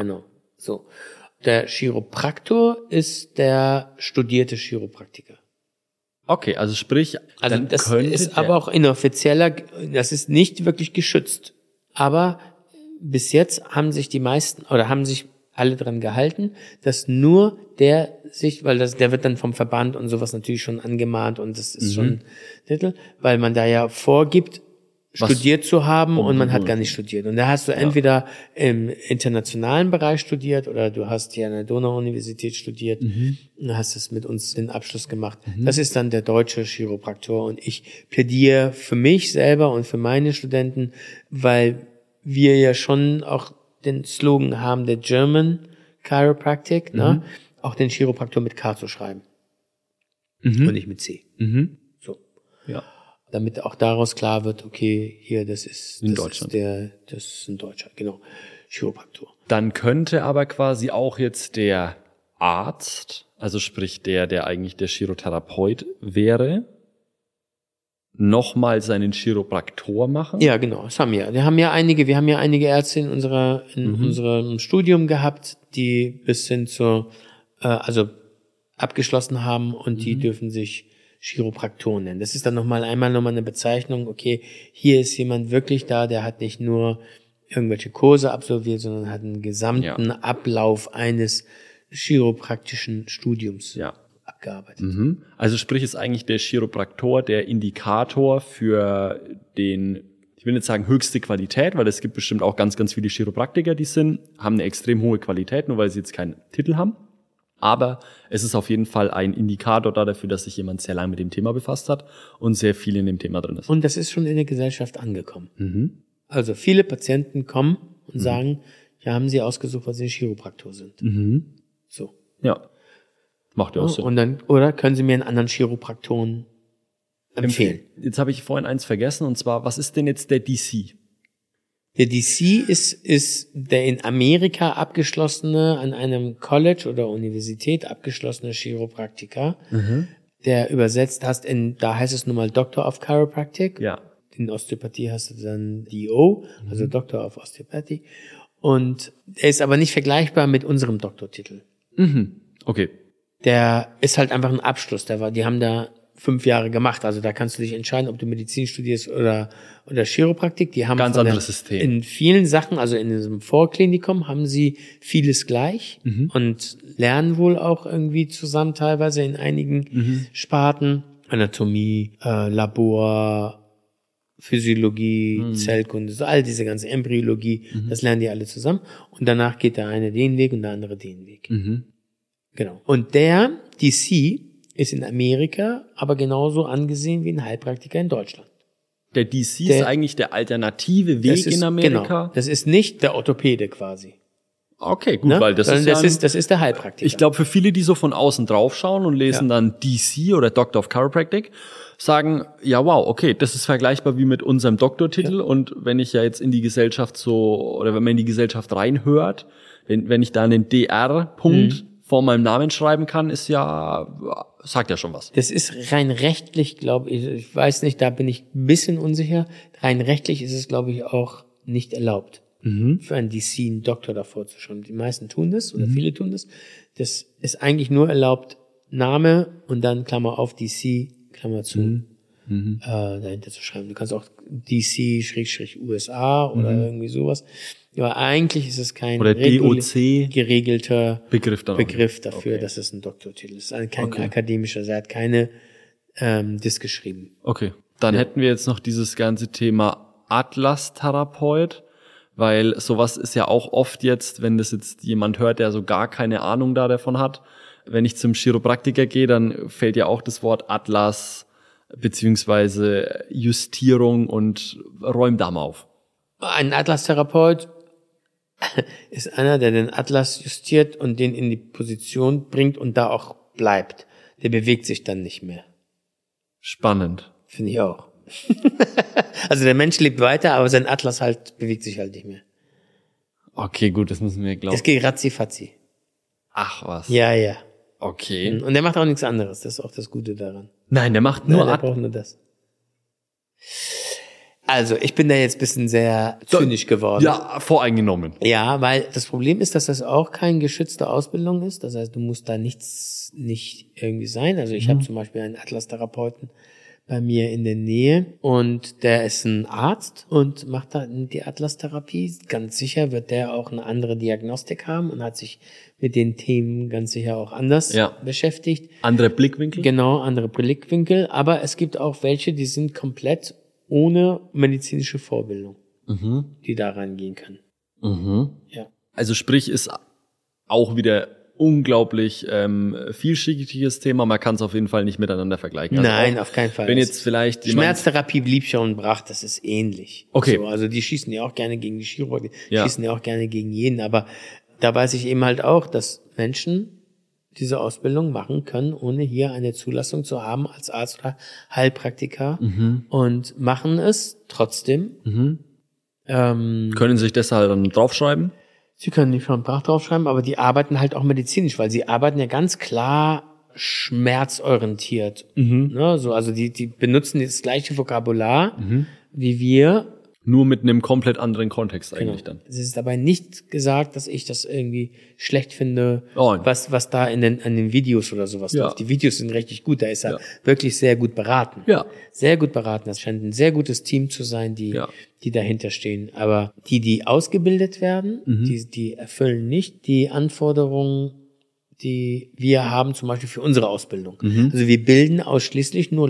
So. Der Chiropraktor ist der studierte Chiropraktiker. Okay, also sprich, also das ist aber auch inoffizieller, das ist nicht wirklich geschützt. Aber bis jetzt haben sich die meisten oder haben sich alle dran gehalten, dass nur der sich, weil der wird dann vom Verband und sowas natürlich schon angemahnt und das ist schon Titel, weil man da ja vorgibt, studiert zu haben und man hat gar nicht studiert. Und da hast du entweder im internationalen Bereich studiert oder du hast hier an der Donau-Universität studiert und hast es mit uns den Abschluss gemacht. Das ist dann der deutsche Chiropraktor und ich plädiere für mich selber und für meine Studenten, weil wir ja schon auch den Slogan haben, der German Chiropractic, auch den Chiropraktor mit K zu schreiben. Und nicht mit C. So. Ja. Damit auch daraus klar wird, okay, hier, das ist ein Deutscher, genau. Chiropraktor. Dann könnte aber quasi auch jetzt der Arzt, also sprich der eigentlich der Chirotherapeut wäre, nochmal seinen Chiropraktor machen? Ja, genau, das haben wir. Wir haben ja einige Ärzte in unserem Studium gehabt, die bis hin zur, abgeschlossen haben und die dürfen sich Chiropraktoren nennen. Das ist dann nochmal eine Bezeichnung, okay, hier ist jemand wirklich da, der hat nicht nur irgendwelche Kurse absolviert, sondern hat einen gesamten Ablauf eines chiropraktischen Studiums abgearbeitet. Also sprich, ist eigentlich der Chiropraktor der Indikator für den, ich will nicht sagen höchste Qualität, weil es gibt bestimmt auch ganz, ganz viele Chiropraktiker, die haben eine extrem hohe Qualität, nur weil sie jetzt keinen Titel haben. Aber es ist auf jeden Fall ein Indikator dafür, dass sich jemand sehr lange mit dem Thema befasst hat und sehr viel in dem Thema drin ist. Und das ist schon in der Gesellschaft angekommen. Also viele Patienten kommen und sagen, ja, haben sie ausgesucht, weil sie ein Chiropraktor sind. So. Ja. Macht ja auch Sinn. Und dann, oder können Sie mir einen anderen Chiropraktoren empfehlen? Jetzt habe ich vorhin eins vergessen, und zwar, was ist denn jetzt der DC? Der DC ist der in Amerika abgeschlossene, an einem College oder Universität abgeschlossene Chiropraktiker, der übersetzt hast da heißt es nun mal Doctor of Chiropractic. Ja. In Osteopathie hast du dann DO, also Doctor of Osteopathy. Und er ist aber nicht vergleichbar mit unserem Doktortitel. Okay. Der ist halt einfach ein Abschluss. Die haben da 5 Jahre gemacht. Also da kannst du dich entscheiden, ob du Medizin studierst oder Chiropraktik. Die haben ganz anderes System. In vielen Sachen, also in diesem Vorklinikum, haben sie vieles gleich und lernen wohl auch irgendwie zusammen teilweise in einigen Sparten. Anatomie, Labor, Physiologie, Zellkunde, so all diese ganze Embryologie, das lernen die alle zusammen. Und danach geht der eine den Weg und der andere den Weg. Genau. Und der DC ist in Amerika aber genauso angesehen wie ein Heilpraktiker in Deutschland. Der DC ist eigentlich der alternative Weg in Amerika? Genau, das ist nicht der Orthopäde quasi. Okay, gut, weil das ist der Heilpraktiker. Ich glaube, für viele, die so von außen drauf schauen und lesen dann DC oder Doctor of Chiropractic, sagen, ja wow, okay, das ist vergleichbar wie mit unserem Doktortitel und wenn ich ja jetzt in die Gesellschaft oder wenn man in die Gesellschaft reinhört, wenn ich da einen DR-Punkt vor meinem Namen schreiben kann, sagt ja schon was. Das ist rein rechtlich, glaube ich weiß nicht, da bin ich ein bisschen unsicher. Rein rechtlich ist es, glaube ich, auch nicht erlaubt, für einen DC einen Doktor davor zu schreiben. Die meisten tun das oder viele tun das. Das ist eigentlich nur erlaubt, Name und dann Klammer auf DC, Klammer zu, dahinter zu schreiben. Du kannst auch DC-USA oder irgendwie sowas. Aber eigentlich ist es kein geregelter Begriff dafür, dass es ein Doktortitel ist. Kein akademischer, er hat keine Disk geschrieben. Okay, dann hätten wir jetzt noch dieses ganze Thema Atlas-Therapeut, weil sowas ist ja auch oft jetzt, wenn das jetzt jemand hört, der so gar keine Ahnung davon hat, wenn ich zum Chiropraktiker gehe, dann fällt ja auch das Wort Atlas beziehungsweise Justierung und Räumdarm auf. Ein Atlas-Therapeut ist einer, der den Atlas justiert und den in die Position bringt und da auch bleibt. Der bewegt sich dann nicht mehr. Spannend. Finde ich auch. Also der Mensch lebt weiter, aber sein Atlas bewegt sich halt nicht mehr. Okay, gut, das müssen wir glauben. Es geht ratzi-fatzi. Ach was. Ja. Okay. Und der macht auch nichts anderes. Das ist auch das Gute daran. Nein, der macht nur der braucht nur das. Also, ich bin da jetzt ein bisschen sehr zynisch geworden. Ja, voreingenommen. Ja, weil das Problem ist, dass das auch keine geschützte Ausbildung ist. Das heißt, du musst da nicht irgendwie sein. Also ich habe zum Beispiel einen Atlas-Therapeuten bei mir in der Nähe und der ist ein Arzt und macht da die Atlas-Therapie. Ganz sicher wird der auch eine andere Diagnostik haben und hat sich mit den Themen ganz sicher auch anders beschäftigt. Andere Blickwinkel? Genau, andere Blickwinkel. Aber es gibt auch welche, die sind komplett ohne medizinische Vorbildung, die da rangehen können. Ja. Also sprich, ist auch wieder unglaublich vielschichtiges Thema. Man kann es auf jeden Fall nicht miteinander vergleichen. Also nein, auf keinen Fall. Wenn jetzt vielleicht Schmerztherapie blieb schon brach, das ist ähnlich. Okay. So, also die schießen ja auch gerne gegen die Chirurgen, schießen ja auch gerne gegen jeden. Aber da weiß ich eben halt auch, dass Menschen diese Ausbildung machen können, ohne hier eine Zulassung zu haben als Arzt oder Heilpraktiker und machen es trotzdem. Können sich deshalb dann draufschreiben? Sie können nicht schon Brach draufschreiben, aber die arbeiten halt auch medizinisch, weil sie arbeiten ja ganz klar schmerzorientiert. Ne, so, also die benutzen das gleiche Vokabular wie wir. Nur mit einem komplett anderen Kontext eigentlich dann. Es ist dabei nicht gesagt, dass ich das irgendwie schlecht finde, Oh. was da an den Videos oder sowas läuft. Die Videos sind richtig gut, da ist er wirklich sehr gut beraten. Ja. Sehr gut beraten. Das scheint ein sehr gutes Team zu sein, die dahinter stehen. Aber die ausgebildet werden, die erfüllen nicht die Anforderungen, die wir haben, zum Beispiel für unsere Ausbildung. Also wir bilden ausschließlich nur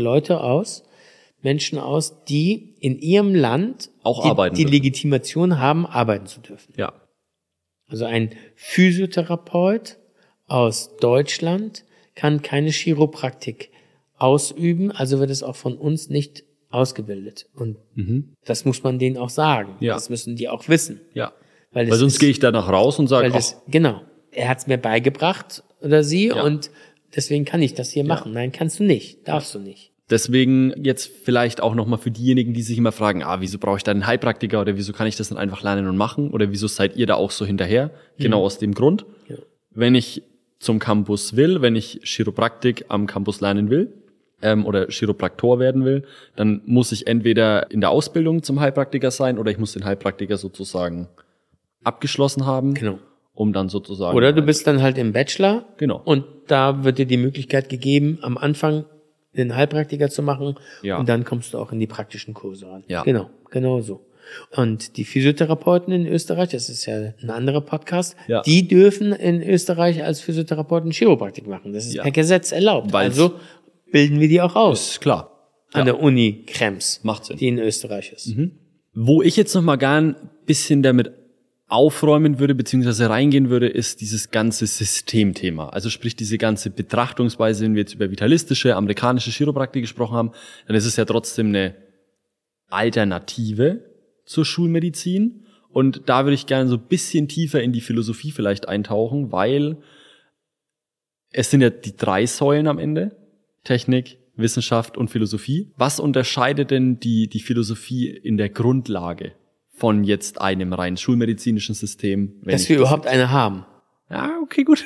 Menschen aus, die in ihrem Land auch arbeiten die dürfen. Legitimation haben, arbeiten zu dürfen. Ja. Also ein Physiotherapeut aus Deutschland kann keine Chiropraktik ausüben, also wird es auch von uns nicht ausgebildet. Und das muss man denen auch sagen. Ja. Das müssen die auch wissen. Ja. Weil sonst gehe ich danach raus und sage, genau, er hat es mir beigebracht oder sie und deswegen kann ich das hier machen. Nein, kannst du nicht, darfst du nicht. Deswegen jetzt vielleicht auch nochmal für diejenigen, die sich immer fragen, wieso brauche ich da einen Heilpraktiker oder wieso kann ich das dann einfach lernen und machen oder wieso seid ihr da auch so hinterher? Genau aus dem Grund. Ja. Wenn ich zum Campus will, wenn ich Chiropraktik am Campus lernen will oder Chiropraktor werden will, dann muss ich entweder in der Ausbildung zum Heilpraktiker sein oder ich muss den Heilpraktiker sozusagen abgeschlossen haben. Genau. Um dann sozusagen... Oder du bist dann halt im Bachelor. Genau. Und da wird dir die Möglichkeit gegeben, am Anfang den Heilpraktiker zu machen. Ja. Und dann kommst du auch in die praktischen Kurse ran. Ja. Genau so. Und die Physiotherapeuten in Österreich, das ist ja ein anderer Podcast, ja. die dürfen in Österreich als Physiotherapeuten Chiropraktik machen. Das ist per Gesetz erlaubt. Also bilden wir die auch aus. Ist klar. An der Uni Krems. Macht Sinn. Die in Österreich ist. Wo ich jetzt noch mal gern ein bisschen damit aufräumen würde, beziehungsweise reingehen würde, ist dieses ganze Systemthema. Also sprich diese ganze Betrachtungsweise, wenn wir jetzt über vitalistische, amerikanische Chiropraktik gesprochen haben, dann ist es ja trotzdem eine Alternative zur Schulmedizin. Und da würde ich gerne so ein bisschen tiefer in die Philosophie vielleicht eintauchen, weil es sind ja die 3 Säulen am Ende. Technik, Wissenschaft und Philosophie. Was unterscheidet denn die Philosophie in der Grundlage von jetzt einem rein schulmedizinischen System? Dass wir überhaupt eine haben. Ja, okay, gut.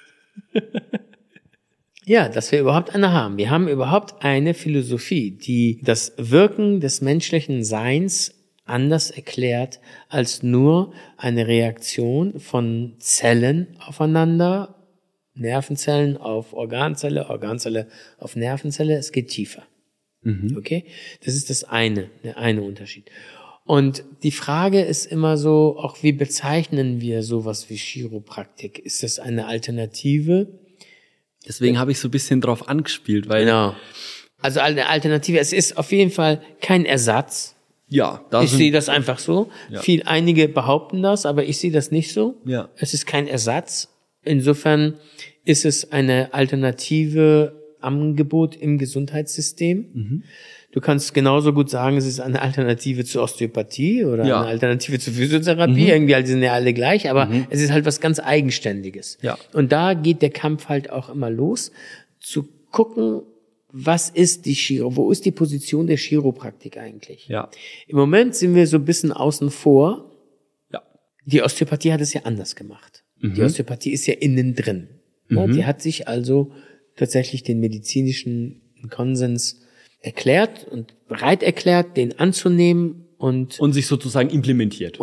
Ja, dass wir überhaupt eine haben. Wir haben überhaupt eine Philosophie, die das Wirken des menschlichen Seins anders erklärt als nur eine Reaktion von Zellen aufeinander, Nervenzellen auf Organzelle, Organzelle auf Nervenzelle. Es geht tiefer. Okay? Das ist der eine Unterschied. Und die Frage ist immer so, auch wie bezeichnen wir sowas wie Chiropraktik? Ist das eine Alternative? Deswegen habe ich so ein bisschen drauf angespielt, weil... Genau. Also eine Alternative, es ist auf jeden Fall kein Ersatz. Ja. Ich sehe das einfach so. Ja. Einige behaupten das, aber ich sehe das nicht so. Ja. Es ist kein Ersatz. Insofern ist es eine alternative Angebot im Gesundheitssystem. Du kannst genauso gut sagen, es ist eine Alternative zur Osteopathie oder eine Alternative zur Physiotherapie. Irgendwie halt sind ja alle gleich, aber es ist halt was ganz Eigenständiges. Ja. Und da geht der Kampf halt auch immer los, zu gucken, was ist wo ist die Position der Chiropraktik eigentlich? Ja. Im Moment sind wir so ein bisschen außen vor. Ja. Die Osteopathie hat es ja anders gemacht. Die Osteopathie ist ja innen drin. Die hat sich also tatsächlich den medizinischen Konsens erklärt und bereit erklärt, den anzunehmen und sich sozusagen implementiert.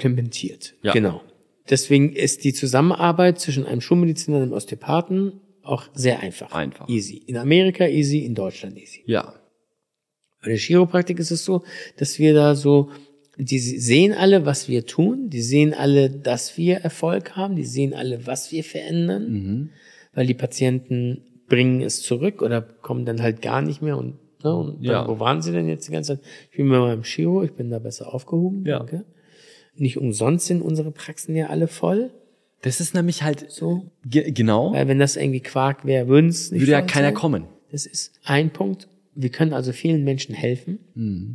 Ja. Genau. Deswegen ist die Zusammenarbeit zwischen einem Schulmediziner und einem Osteopathen auch sehr einfach. Easy. In Amerika easy, in Deutschland easy. Ja. Bei der Chiropraktik ist es so, dass wir da so, die sehen alle, was wir tun, die sehen alle, dass wir Erfolg haben, die sehen alle, was wir verändern, weil die Patienten bringen es zurück oder kommen dann halt gar nicht mehr und dann, wo waren sie denn jetzt die ganze Zeit? Ich bin bei meinem Chiro, ich bin da besser aufgehoben. Ja. Danke. Nicht umsonst sind unsere Praxen ja alle voll. Das ist nämlich halt so. Genau. Weil wenn das irgendwie Quark wäre, würde es nicht würde ja voll keiner sein. kommen. Das ist ein Punkt. Wir können also vielen Menschen helfen.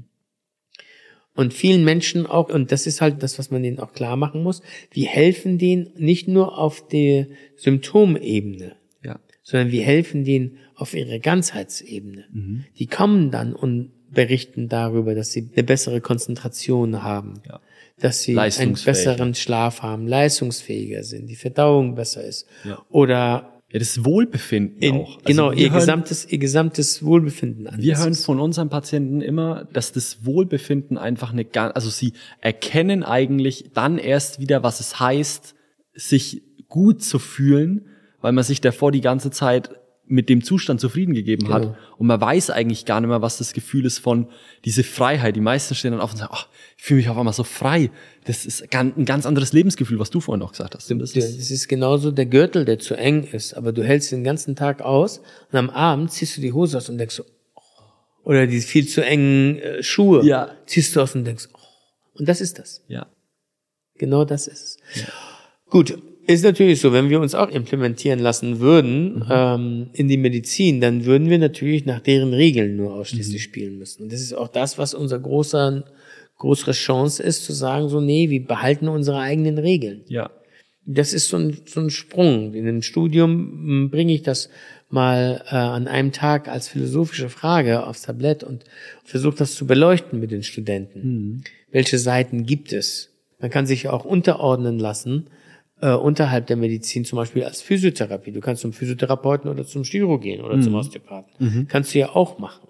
Und vielen Menschen auch, und das ist halt das, was man denen auch klar machen muss, wir helfen denen nicht nur auf der Symptomebene, sondern wir helfen denen auf ihrer Ganzheitsebene. Die kommen dann und berichten darüber, dass sie eine bessere Konzentration haben, dass sie einen besseren Schlaf haben, leistungsfähiger sind, die Verdauung besser ist. Oder das Wohlbefinden auch. Genau, ihr gesamtes Wohlbefinden an. Wir hören von unseren Patienten immer, dass das Wohlbefinden einfach sie erkennen eigentlich dann erst wieder, was es heißt, sich gut zu fühlen, weil man sich davor die ganze Zeit mit dem Zustand zufrieden gegeben hat. Und man weiß eigentlich gar nicht mehr, was das Gefühl ist von diese Freiheit. Die meisten stehen dann auf und sagen, ich fühle mich auf einmal so frei. Das ist ein ganz anderes Lebensgefühl, was du vorhin auch gesagt hast. Das ist genauso der Gürtel, der zu eng ist, aber du hältst den ganzen Tag aus und am Abend ziehst du die Hose aus und denkst so, oder die viel zu engen Schuhe ziehst du aus und denkst, und das ist das. Ja. Genau das ist es. Ja. Gut. Ist natürlich so, wenn wir uns auch implementieren lassen würden in die Medizin, dann würden wir natürlich nach deren Regeln nur ausschließlich spielen müssen. Und das ist auch das, was unser größere Chance ist, zu sagen so, nee, wir behalten unsere eigenen Regeln. Ja. Das ist so ein Sprung. In einem Studium bringe ich das mal an einem Tag als philosophische Frage aufs Tablett und versucht das zu beleuchten mit den Studenten. Welche Seiten gibt es? Man kann sich auch unterordnen lassen, unterhalb der Medizin, zum Beispiel als Physiotherapie. Du kannst zum Physiotherapeuten oder zum Chiro gehen oder zum Osteopathen. Kannst du ja auch machen.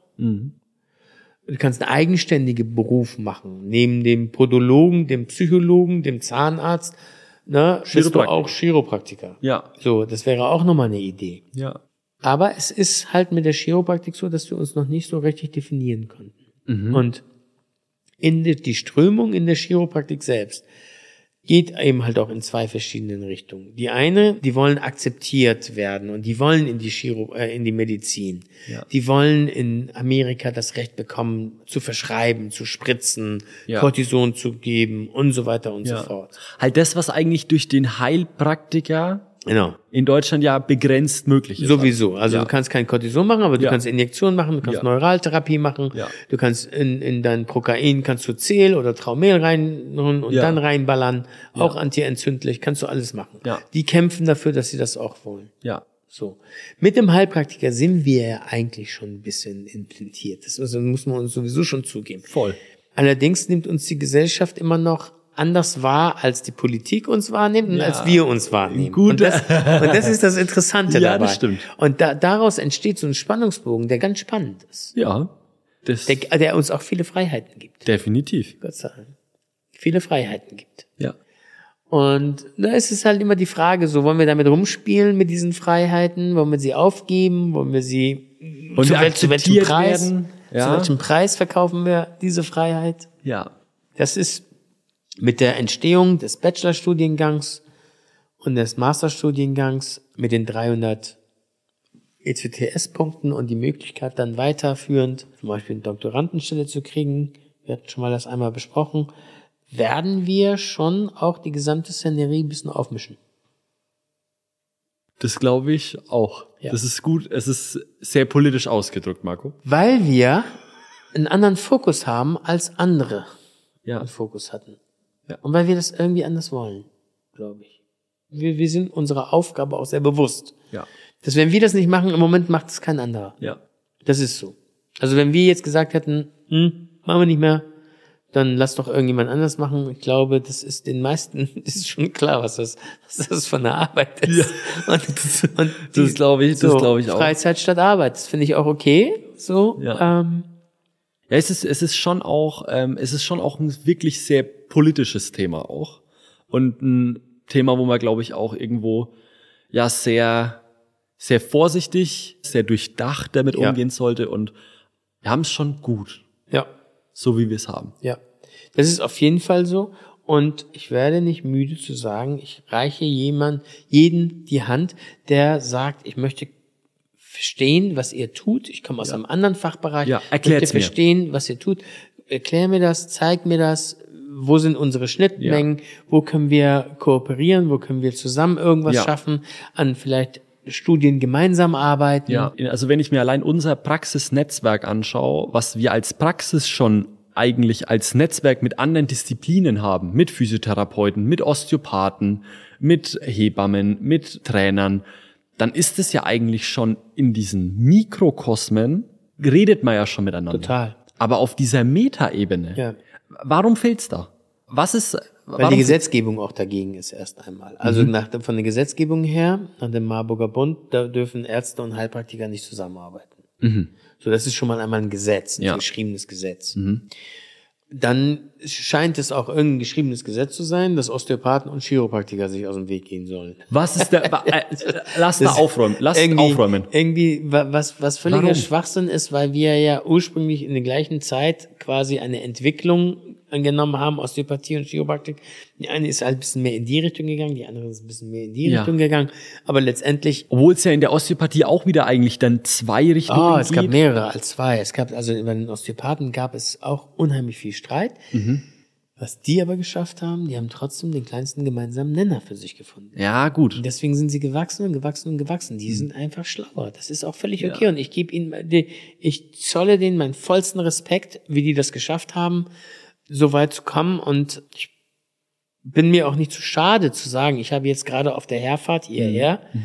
Du kannst einen eigenständigen Beruf machen. Neben dem Podologen, dem Psychologen, dem Zahnarzt, ne, bist du auch Chiropraktiker. Ja. So, das wäre auch nochmal eine Idee. Ja. Aber es ist halt mit der Chiropraktik so, dass wir uns noch nicht so richtig definieren konnten. Und die Strömung in der Chiropraktik selbst geht eben halt auch in zwei verschiedenen Richtungen. Die eine, die wollen akzeptiert werden und die wollen in die Medizin. Ja. Die wollen in Amerika das Recht bekommen, zu verschreiben, zu spritzen, Cortison zu geben und so weiter und so fort. Halt das, was eigentlich durch den Heilpraktiker in Deutschland ja begrenzt möglich ist. Sowieso. Also du kannst kein Cortison machen, aber du kannst Injektionen machen, du kannst Neuraltherapie machen, du kannst in dein Prokain kannst du Zeel oder Traumel rein und dann reinballern, auch antientzündlich, kannst du alles machen. Ja. Die kämpfen dafür, dass sie das auch wollen. Ja. So. Mit dem Heilpraktiker sind wir ja eigentlich schon ein bisschen implantiert. Das muss man uns sowieso schon zugeben. Voll. Allerdings nimmt uns die Gesellschaft immer noch anders wahr, als die Politik uns wahrnimmt und als wir uns wahrnehmen. Gut. Und das ist das Interessante dabei. Das stimmt. Und daraus entsteht so ein Spannungsbogen, der ganz spannend ist. Ja. Der uns auch viele Freiheiten gibt. Definitiv. Gott sei Dank. Viele Freiheiten gibt. Ja. Und da ist es halt immer die Frage, so wollen wir damit rumspielen mit diesen Freiheiten, wollen wir sie aufgeben, wollen wir sie zu welchem Preis werden? Ja. Zu welchem Preis verkaufen wir diese Freiheit? Ja. Das ist mit der Entstehung des Bachelorstudiengangs und des Masterstudiengangs mit den 300 ECTS-Punkten und die Möglichkeit dann weiterführend, zum Beispiel eine Doktorandenstelle zu kriegen, wir hatten schon mal das einmal besprochen, werden wir schon auch die gesamte Szenerie ein bisschen aufmischen. Das glaube ich auch. Ja. Das ist gut. Es ist sehr politisch ausgedrückt, Marco. Weil wir einen anderen Fokus haben, als andere einen Fokus hatten. Ja. Und weil wir das irgendwie anders wollen, glaube ich. Wir sind unserer Aufgabe auch sehr bewusst. Ja. Dass wenn wir das nicht machen, im Moment macht es kein anderer. Ja. Das ist so. Also wenn wir jetzt gesagt hätten, machen wir nicht mehr, dann lass doch irgendjemand anders machen. Ich glaube, das ist den meisten, ist schon klar, was das von der Arbeit ist. Ja. Und das glaube ich auch. Freizeit statt Arbeit, das finde ich auch okay. So. Ja. Ja, es ist schon auch ein wirklich sehr politisches Thema auch. Und ein Thema, wo man, glaube ich, auch irgendwo ja sehr, sehr vorsichtig, sehr durchdacht damit umgehen sollte. Und wir haben es schon gut. Ja. So wie wir es haben. Ja. Das ist auf jeden Fall so. Und ich werde nicht müde zu sagen, ich reiche jedem die Hand, der sagt, ich möchte verstehen, was ihr tut. Ich komme aus einem anderen Fachbereich. Ja, erklärt's möchte verstehen, was ihr tut. Erklär mir das, zeig mir das. Wo sind unsere Schnittmengen? Ja. Wo können wir kooperieren? Wo können wir zusammen irgendwas schaffen? An vielleicht Studien gemeinsam arbeiten? Ja, also wenn ich mir allein unser Praxisnetzwerk anschaue, was wir als Praxis schon eigentlich als Netzwerk mit anderen Disziplinen haben, mit Physiotherapeuten, mit Osteopathen, mit Hebammen, mit Trainern, dann ist es ja eigentlich schon in diesen Mikrokosmen, redet man ja schon miteinander. Total. Aber auf dieser Metaebene, warum fehlt's da? Weil die Gesetzgebung auch dagegen ist erst einmal. Also von der Gesetzgebung her, nach dem Marburger Bund, da dürfen Ärzte und Heilpraktiker nicht zusammenarbeiten. So, das ist schon mal einmal ein Gesetz, ein geschriebenes Gesetz. Dann scheint es auch irgendein geschriebenes Gesetz zu sein, dass Osteopathen und Chiropraktiker sich aus dem Weg gehen sollen. Was ist lass da aufräumen. Aufräumen. Irgendwie, was völliger Schwachsinn ist, weil wir ja ursprünglich in der gleichen Zeit quasi eine Entwicklung angenommen haben, Osteopathie und Chiropraktik. Die eine ist halt ein bisschen mehr in die Richtung gegangen, die andere ist ein bisschen mehr in die Richtung gegangen. Aber letztendlich... Obwohl es ja in der Osteopathie auch wieder eigentlich dann 2 Richtungen gibt. Es gab mehrere als 2. Es gab, also bei den Osteopathen gab es auch unheimlich viel Streit. Was die aber geschafft haben, die haben trotzdem den kleinsten gemeinsamen Nenner für sich gefunden. Ja, gut. Und deswegen sind sie gewachsen und gewachsen und gewachsen. Die sind einfach schlauer. Das ist auch völlig okay. Und ich zolle denen meinen vollsten Respekt, wie die das geschafft haben, so weit zu kommen. Und ich bin mir auch nicht zu schade zu sagen, ich habe jetzt gerade auf der Herfahrt hierher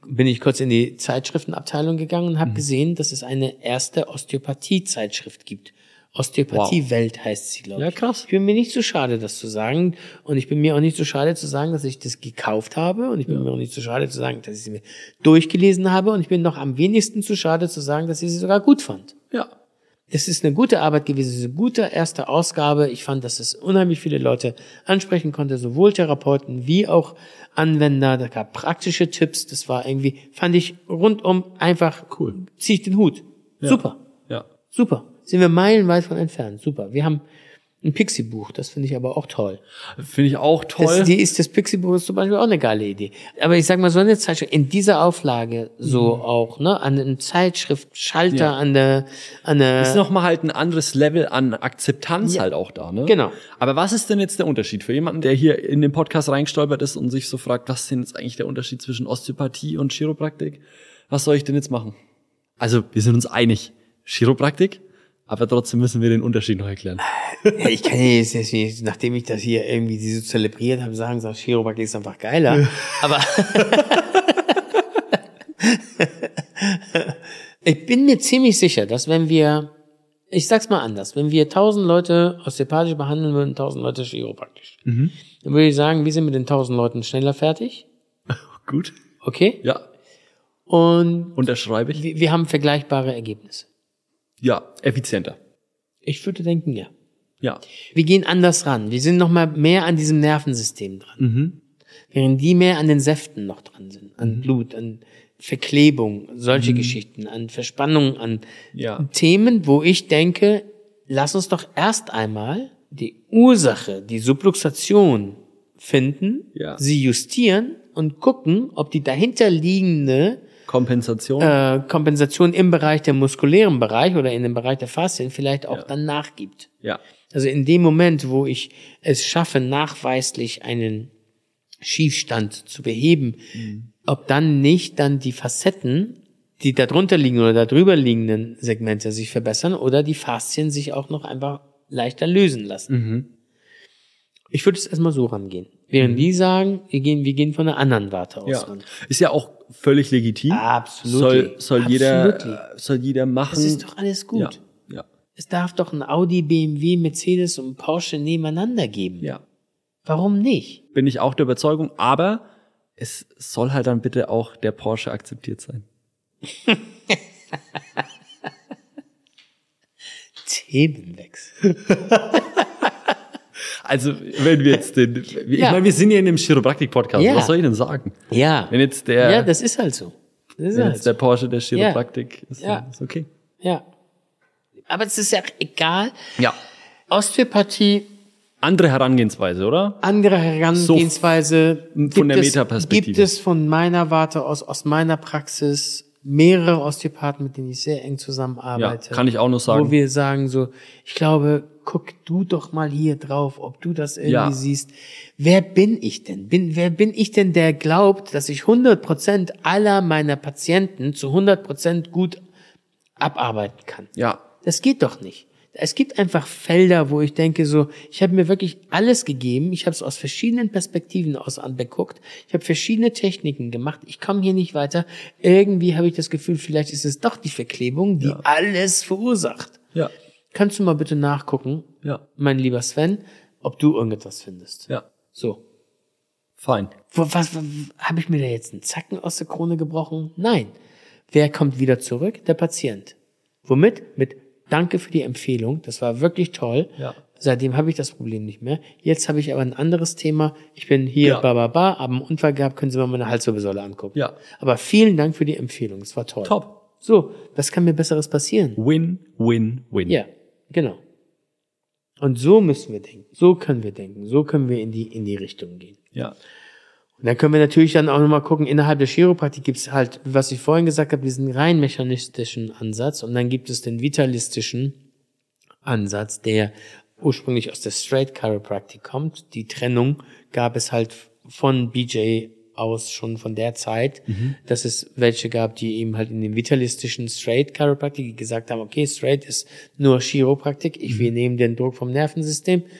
bin ich kurz in die Zeitschriftenabteilung gegangen und habe gesehen, dass es eine erste Osteopathie-Zeitschrift gibt. Osteopathie-Welt heißt sie, glaube ich. Ja, krass. Ich bin mir nicht so schade, das zu sagen. Und ich bin mir auch nicht so schade zu sagen, dass ich das gekauft habe. Und ich bin mir auch nicht so schade zu sagen, dass ich sie mir durchgelesen habe. Und ich bin noch am wenigsten zu schade zu sagen, dass ich sie sogar gut fand. Ja. Es ist eine gute Arbeit gewesen, es ist eine gute erste Ausgabe. Ich fand, dass es unheimlich viele Leute ansprechen konnte, sowohl Therapeuten wie auch Anwender. Da gab praktische Tipps. Das war irgendwie, fand ich rundum einfach Cool. Zieh ich den Hut. Ja. Super. Ja. Super. Sind wir meilenweit von entfernt. Super. Wir haben ein Pixie-Buch. Das finde ich aber auch toll. Finde ich auch toll. Das Pixie-Buch ist zum Beispiel auch eine geile Idee. Aber ich sag mal, so eine Zeitschrift, in dieser Auflage so auch, ne, an einem Zeitschriftschalter, an der, ist nochmal halt ein anderes Level an Akzeptanz halt auch da, ne? Genau. Aber was ist denn jetzt der Unterschied für jemanden, der hier in den Podcast reingestolpert ist und sich so fragt, was ist denn jetzt eigentlich der Unterschied zwischen Osteopathie und Chiropraktik? Was soll ich denn jetzt machen? Also, wir sind uns einig. Chiropraktik, aber trotzdem müssen wir den Unterschied noch erklären. Ja, ich kann ja jetzt nicht, nachdem ich das hier irgendwie so zelebriert habe, sagen, Chiropraktik ist einfach geiler. Aber ich bin mir ziemlich sicher, dass ich sag's mal anders, wenn wir 1000 Leute osteopathisch behandeln würden, 1000 Leute chiropraktisch, dann würde ich sagen, wir sind mit den 1000 Leuten schneller fertig. Gut. Okay? Ja. Und Unterschreibe ich. wir haben vergleichbare Ergebnisse. Ja, effizienter. Ich würde denken, ja. Ja. Wir gehen anders ran. Wir sind noch mal mehr an diesem Nervensystem dran. Während die mehr an den Säften noch dran sind. An Blut, an Verklebung, solche Geschichten, an Verspannung, an Themen, wo ich denke, lass uns doch erst einmal die Ursache, die Subluxation finden, sie justieren und gucken, ob die dahinterliegende Kompensation im Bereich der muskulären Bereich oder in dem Bereich der Faszien vielleicht auch dann nachgibt. Ja. Also in dem Moment, wo ich es schaffe, nachweislich einen Schiefstand zu beheben, ob dann nicht dann die Facetten, die da drunter liegen oder da drüber liegenden Segmente sich verbessern oder die Faszien sich auch noch einfach leichter lösen lassen. Ich würde es erstmal so rangehen. Während die sagen, wir gehen von einer anderen Warte aus ran. Ist ja auch völlig legitim. Absolut. Soll jeder machen. Das ist doch alles gut. Ja. Es darf doch ein Audi, BMW, Mercedes und Porsche nebeneinander geben. Ja. Warum nicht? Bin ich auch der Überzeugung, aber es soll halt dann bitte auch der Porsche akzeptiert sein. Themenwechsel. Also, wenn wir jetzt ich meine, wir sind ja in einem Chiropraktik-Podcast. Ja. Was soll ich denn sagen? Ja. Wenn jetzt das ist halt so. der Porsche der Chiropraktik ist, ist okay. Ja. Aber es ist ja egal. Ja. Osteopathie, Andere Herangehensweise, oder? andere Herangehensweise. von der Metaperspektive. Gibt es von meiner Warte aus meiner Praxis mehrere Osteopathen, mit denen ich sehr eng zusammenarbeite. Ja, kann ich auch nur sagen. Wo wir sagen so, ich glaube, guck du doch mal hier drauf, ob du das irgendwie siehst. Wer bin ich denn? Wer bin ich denn, der glaubt, dass ich 100% aller meiner Patienten zu 100% gut abarbeiten kann? Ja. Das geht doch nicht. Es gibt einfach Felder, wo ich denke so, ich habe mir wirklich alles gegeben, ich habe es aus verschiedenen Perspektiven aus angeguckt, ich habe verschiedene Techniken gemacht, ich komme hier nicht weiter. Irgendwie habe ich das Gefühl, vielleicht ist es doch die Verklebung, die alles verursacht. Ja. Kannst du mal bitte nachgucken, mein lieber Sven, ob du irgendetwas findest? Ja. So. Fein. Was habe ich mir da jetzt einen Zacken aus der Krone gebrochen? Nein. Wer kommt wieder zurück? Der Patient. Womit? Mit Danke für die Empfehlung, das war wirklich toll. Ja. Seitdem habe ich das Problem nicht mehr. Jetzt habe ich aber ein anderes Thema. Ich bin hier, habe einen Unfall gehabt, können Sie mal meine Halswirbelsäule angucken. Ja. Aber vielen Dank für die Empfehlung, es war toll. Top. So, was kann mir Besseres passieren? Win, win, win. Ja, genau. Und so müssen wir denken, so können wir denken, so können wir in die Richtung gehen. Ja. Und dann können wir natürlich dann auch nochmal gucken, innerhalb der Chiropraktik gibt es halt, was ich vorhin gesagt habe, diesen rein mechanistischen Ansatz und dann gibt es den vitalistischen Ansatz, der ursprünglich aus der Straight Chiropractic kommt. Die Trennung gab es halt von BJ aus schon von der Zeit, dass es welche gab, die eben halt in den vitalistischen Straight Chiropractic, die gesagt haben, okay, Straight ist nur Chiropraktik, wir nehmen den Druck vom Nervensystem,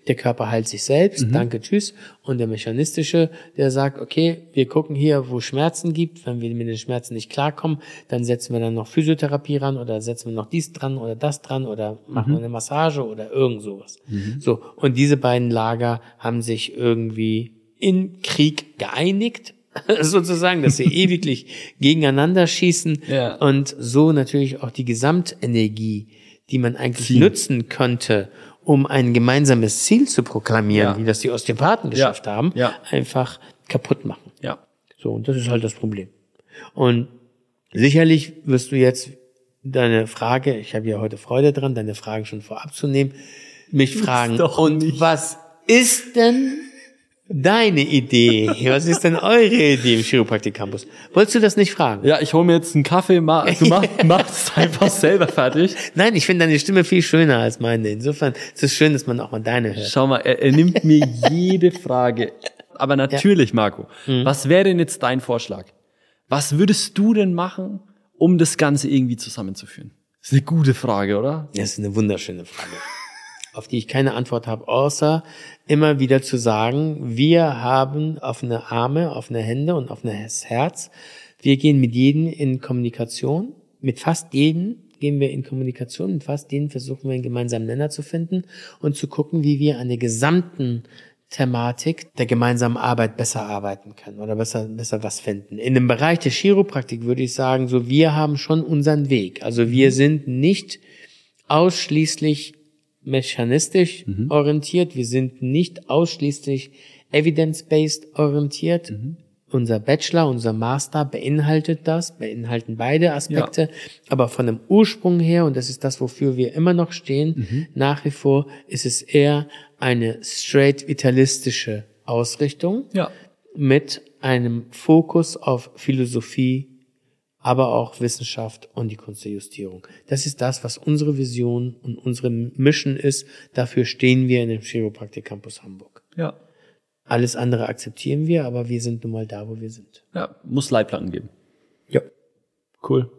Der Körper heilt sich selbst, danke, tschüss. Und der mechanistische, der sagt, okay, wir gucken hier, wo Schmerzen gibt. Wenn wir mit den Schmerzen nicht klarkommen, dann setzen wir dann noch Physiotherapie ran oder setzen wir noch dies dran oder das dran oder machen wir eine Massage oder irgend sowas. So. Und diese beiden Lager haben sich irgendwie in Krieg geeinigt, sozusagen, dass sie ewiglich gegeneinander schießen und so natürlich auch die Gesamtenergie, die man eigentlich nutzen könnte, um ein gemeinsames Ziel zu proklamieren, wie das die Osteopathen geschafft haben, einfach kaputt machen. Ja. So, und das ist halt das Problem. Und sicherlich wirst du jetzt deine Frage, ich habe ja heute Freude dran, deine Fragen schon vorab zu nehmen, mich fragen, und was ist denn deine Idee? Was ist denn eure Idee im Chiropraktik Campus? Wolltest du das nicht fragen? Ja, ich hole mir jetzt einen Kaffee, du machst es einfach selber fertig. Nein, ich finde deine Stimme viel schöner als meine. Insofern ist es schön, dass man auch mal deine hört. Schau mal, er nimmt mir jede Frage. Aber natürlich, Marco, was wäre denn jetzt dein Vorschlag? Was würdest du denn machen, um das Ganze irgendwie zusammenzuführen? Das ist eine gute Frage, oder? Das ist eine wunderschöne Frage, auf die ich keine Antwort habe, außer immer wieder zu sagen, wir haben offene Arme, offene Hände und offenes Herz. Wir gehen mit jedem in Kommunikation, mit fast jedem gehen wir in Kommunikation, mit fast jedem versuchen wir einen gemeinsamen Nenner zu finden und zu gucken, wie wir an der gesamten Thematik der gemeinsamen Arbeit besser arbeiten können oder besser was finden. In dem Bereich der Chiropraktik würde ich sagen, so wir haben schon unseren Weg. Also wir sind nicht ausschließlich mechanistisch orientiert, wir sind nicht ausschließlich evidence-based orientiert. Unser Bachelor, unser Master beinhalten beide Aspekte, aber von dem Ursprung her, und das ist das, wofür wir immer noch stehen, nach wie vor ist es eher eine straight vitalistische Ausrichtung mit einem Fokus auf Philosophie, aber auch Wissenschaft und die Kunst der Justierung. Das ist das, was unsere Vision und unsere Mission ist. Dafür stehen wir in dem Chiropraktik Campus Hamburg. Ja. Alles andere akzeptieren wir, aber wir sind nun mal da, wo wir sind. Ja, muss Leitplanken geben. Ja. Cool.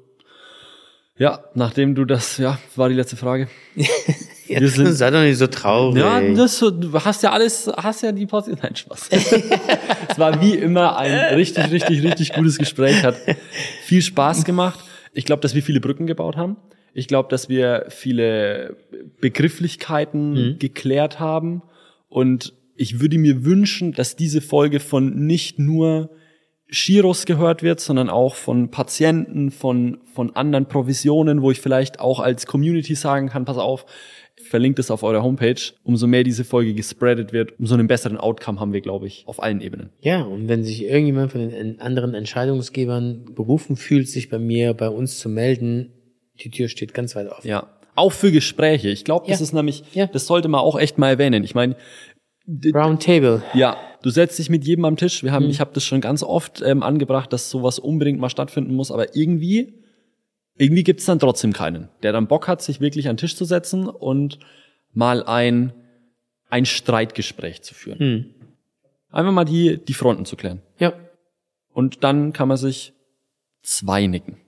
Ja, nachdem du das, war die letzte Frage. Ja, sei doch nicht so traurig. Ja, du hast ja die Position. Nein, Spaß. Es war wie immer ein richtig gutes Gespräch. Hat viel Spaß gemacht. Ich glaube, dass wir viele Brücken gebaut haben. Ich glaube, dass wir viele Begrifflichkeiten geklärt haben. Und ich würde mir wünschen, dass diese Folge von nicht nur Chiros gehört wird, sondern auch von Patienten, von anderen Provisionen, wo ich vielleicht auch als Community sagen kann, pass auf, verlinkt es auf eurer Homepage. Umso mehr diese Folge gespreadet wird, umso einen besseren Outcome haben wir, glaube ich, auf allen Ebenen. Ja, und wenn sich irgendjemand von den anderen Entscheidungsgebern berufen fühlt, sich bei uns zu melden, die Tür steht ganz weit offen. Ja, auch für Gespräche. Ich glaube, das ist nämlich, das sollte man auch echt mal erwähnen. Ich meine, Roundtable. Ja, du setzt dich mit jedem am Tisch. Ich habe das schon ganz oft angebracht, dass sowas unbedingt mal stattfinden muss, aber irgendwie gibt's dann trotzdem keinen, der dann Bock hat, sich wirklich an den Tisch zu setzen und mal ein Streitgespräch zu führen. Einfach mal die Fronten zu klären. Ja. Und dann kann man sich zweinigen.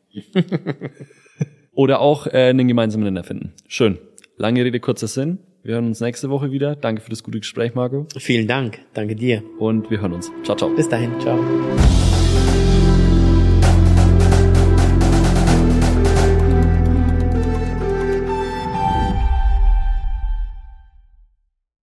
Oder auch einen gemeinsamen Nenner finden. Schön. Lange Rede, kurzer Sinn. Wir hören uns nächste Woche wieder. Danke für das gute Gespräch, Marco. Vielen Dank. Danke dir. Und wir hören uns. Ciao, ciao. Bis dahin. Ciao.